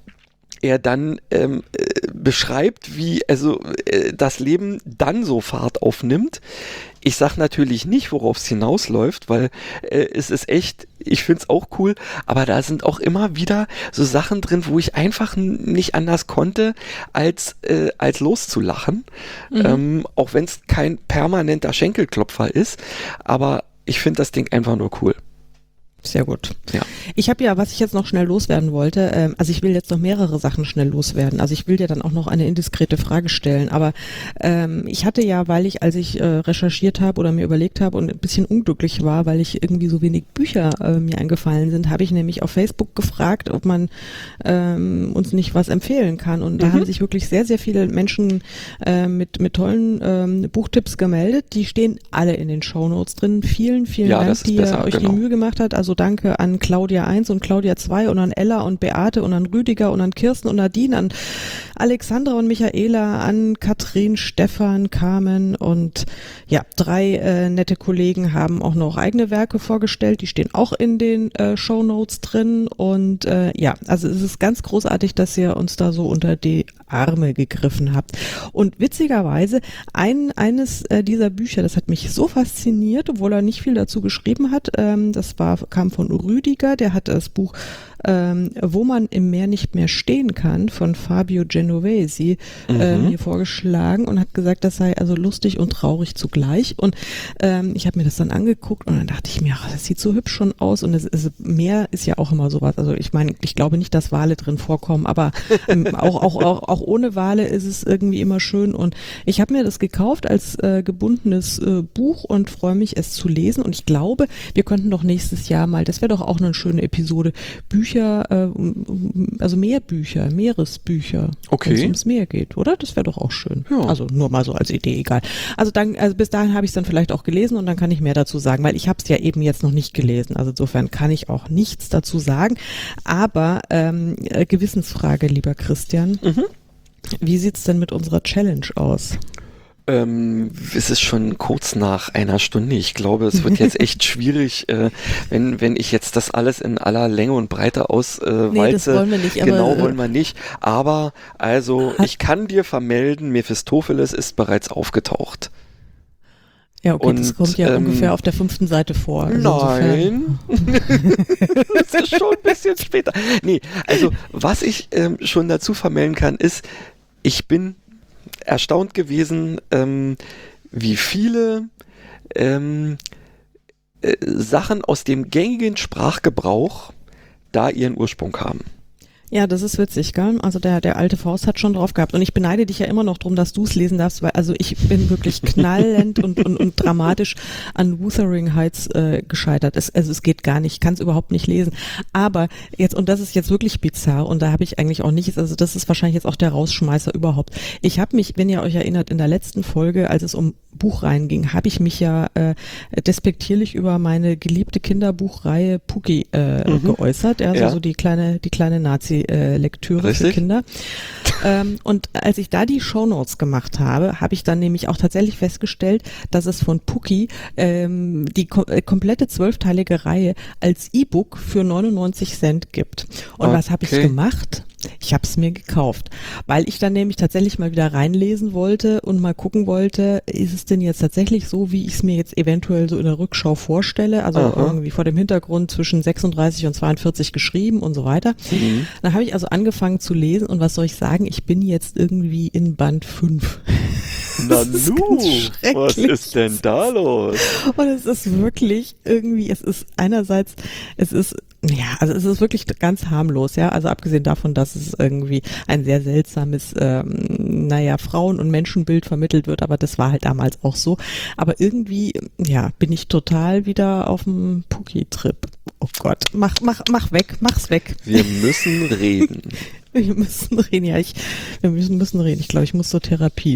er dann ähm, äh, beschreibt, wie also äh, das Leben dann so Fahrt aufnimmt. Ich sag natürlich nicht, worauf es hinausläuft, weil äh, es ist echt, ich find's auch cool, aber da sind auch immer wieder so Sachen drin, wo ich einfach n- nicht anders konnte, als, äh, als loszulachen. Mhm. Ähm, auch wenn es kein permanenter Schenkelklopfer ist, aber ich finde das Ding einfach nur cool. Sehr gut. Ja. Ich habe ja, was ich jetzt noch schnell loswerden wollte, ähm, also ich will jetzt noch mehrere Sachen schnell loswerden. Also ich will dir dann auch noch eine indiskrete Frage stellen, aber ähm, ich hatte ja, weil ich, als ich äh, recherchiert habe oder mir überlegt habe und ein bisschen unglücklich war, weil ich irgendwie so wenig Bücher äh, mir eingefallen sind, habe ich nämlich auf Facebook gefragt, ob man ähm, uns nicht was empfehlen kann. Und da Mhm. haben sich wirklich sehr, sehr viele Menschen äh, mit, mit tollen ähm, Buchtipps gemeldet. Die stehen alle in den Shownotes drin. Vielen, vielen Ja, Dank, das ist die besser, ihr euch genau. die Mühe gemacht hat. Also danke an Claudia eins und Claudia zwei und an Ella und Beate und an Rüdiger und an Kirsten und Nadine, an Alexandra und Michaela, an Katrin, Stefan, Carmen und ja, drei äh, nette Kollegen haben auch noch eigene Werke vorgestellt. Die stehen auch in den äh, Shownotes drin und äh, ja, also es ist ganz großartig, dass ihr uns da so unter die Arme gegriffen habt. Und witzigerweise, ein, eines äh, dieser Bücher, das hat mich so fasziniert, obwohl er nicht viel dazu geschrieben hat, ähm, das war, kam kam von Rüdiger, der hat das Buch ähm, Wo man im Meer nicht mehr stehen kann von Fabio Genovesi mhm. äh, mir vorgeschlagen und hat gesagt, das sei also lustig und traurig zugleich. Und ähm, ich habe mir das dann angeguckt und dann dachte ich mir, ach, das sieht so hübsch schon aus und es, es, Meer ist ja auch immer sowas. Also ich meine, ich glaube nicht, dass Wale drin vorkommen, aber ähm, auch, auch, auch, auch ohne Wale ist es irgendwie immer schön. Und ich habe mir das gekauft als äh, gebundenes äh, Buch und freue mich, es zu lesen. Und ich glaube, wir könnten doch nächstes Jahr mal, das wäre doch auch eine schöne Episode, Bücher, äh, also Meerbücher, Meeresbücher, okay. wenn es ums Meer geht, oder? Das wäre doch auch schön. Ja. Also nur mal so als Idee, egal. Also dann, also bis dahin habe ich es dann vielleicht auch gelesen und dann kann ich mehr dazu sagen, weil ich habe es ja eben jetzt noch nicht gelesen. Also insofern kann ich auch nichts dazu sagen. Aber ähm, äh, Gewissensfrage, lieber Christian. Mhm. Wie sieht's denn mit unserer Challenge aus? Ähm, es ist schon kurz nach einer Stunde. Ich glaube, es wird jetzt echt schwierig, äh, wenn, wenn ich jetzt das alles in aller Länge und Breite auswalze. Äh, nee, das wollen wir nicht. Genau, aber, wollen wir nicht. Aber, also, ich kann dir vermelden, Mephistopheles ist bereits aufgetaucht. Ja, okay, und, das kommt ja ähm, ungefähr auf der fünften Seite vor. Also nein, das ist schon ein bisschen später. Nee, also, was ich ähm, schon dazu vermelden kann, ist, ich bin erstaunt gewesen, ähm, wie viele ähm, äh, Sachen aus dem gängigen Sprachgebrauch da ihren Ursprung haben. Ja, das ist witzig, gell? Also der, der alte Faust hat schon drauf gehabt. Und ich beneide dich ja immer noch drum, dass du es lesen darfst, weil also ich bin wirklich knallend und, und, und dramatisch an Wuthering Heights äh, gescheitert. Es, also es geht gar nicht, ich kann es überhaupt nicht lesen. Aber jetzt, und das ist jetzt wirklich bizarr und da habe ich eigentlich auch nichts, also das ist wahrscheinlich jetzt auch der Rausschmeißer überhaupt. Ich habe mich, wenn ihr euch erinnert, in der letzten Folge, als es um Buchreihen ging, habe ich mich ja äh, despektierlich über meine geliebte Kinderbuchreihe Pucki äh, mhm. geäußert. Also ja. so die kleine, die kleine Nazi Äh, Lektüre Richtig? für Kinder. ähm, und als ich da die Shownotes gemacht habe, habe ich dann nämlich auch tatsächlich festgestellt, dass es von Pucki ähm, die kom äh, komplette zwölfteilige Reihe als E-Book für neunundneunzig Cent gibt. Und okay. was habe ich gemacht? Ich habe es mir gekauft, weil ich dann nämlich tatsächlich mal wieder reinlesen wollte und mal gucken wollte, ist es denn jetzt tatsächlich so, wie ich es mir jetzt eventuell so in der Rückschau vorstelle, also Aha. irgendwie vor dem Hintergrund zwischen sechsunddreißig und zweiundvierzig geschrieben und so weiter. Mhm. Dann habe ich also angefangen zu lesen und was soll ich sagen, ich bin jetzt irgendwie in Band fünf. Na nu, was ist denn da los? Und es ist wirklich irgendwie, es ist einerseits, es ist ja, also es ist wirklich ganz harmlos, ja, also abgesehen davon, dass es irgendwie ein sehr seltsames, ähm, naja, Frauen- und Menschenbild vermittelt wird, aber das war halt damals auch so, aber irgendwie, ja, bin ich total wieder auf dem Pucki-Trip. Oh Gott, mach, mach, mach weg, mach's weg. Wir müssen reden. Wir müssen reden, ja, ich, wir müssen, müssen reden, ich glaube, ich muss zur Therapie.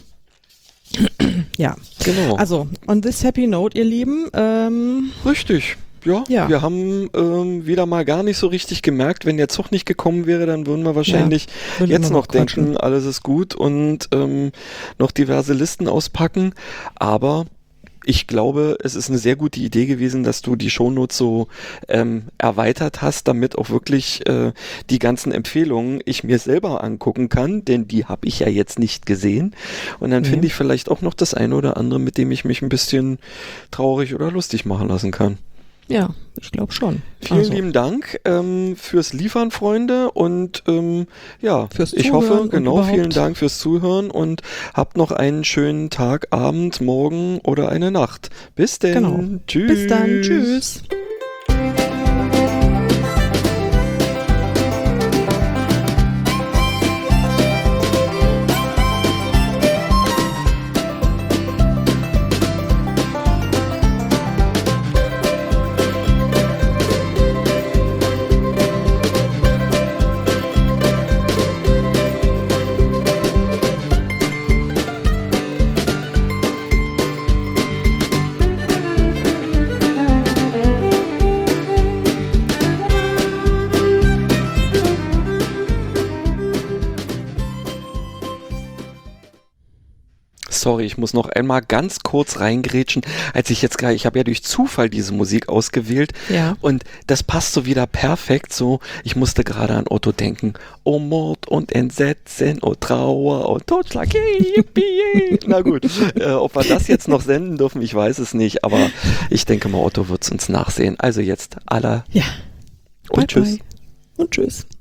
Ja, genau. Also, on this happy note, ihr Lieben, ähm, richtig. Ja, ja, wir haben ähm, wieder mal gar nicht so richtig gemerkt, wenn der Zug nicht gekommen wäre, dann würden wir wahrscheinlich ja, würden jetzt wir noch denken, quatschen. Alles ist gut und ähm, noch diverse Listen auspacken, aber ich glaube, es ist eine sehr gute Idee gewesen, dass du die Shownotes so ähm, erweitert hast, damit auch wirklich äh, die ganzen Empfehlungen ich mir selber angucken kann, denn die habe ich ja jetzt nicht gesehen. Und dann mhm. finde ich vielleicht auch noch das eine oder andere, mit dem ich mich ein bisschen traurig oder lustig machen lassen kann. Ja, ich glaube schon. Vielen also. lieben Dank ähm, fürs Liefern, Freunde, und ähm, ja, fürs ich Zuhören hoffe, genau, überhaupt. Vielen Dank fürs Zuhören und habt noch einen schönen Tag, Abend, Morgen oder eine Nacht. Bis denn. Genau. Tschüss. Bis dann. Tschüss. sorry, ich muss noch einmal ganz kurz reingrätschen, als ich jetzt gerade, ich habe ja durch Zufall diese Musik ausgewählt Ja. und das passt so wieder perfekt so. Ich musste gerade an Otto denken. Oh Mord und Entsetzen, oh Trauer und Totschlag, hey, yippie. Na gut, äh, ob wir das jetzt noch senden dürfen, ich weiß es nicht, aber ich denke mal, Otto wird es uns nachsehen. Also jetzt aller Ja. und Bye, tschüss. bye. Und tschüss.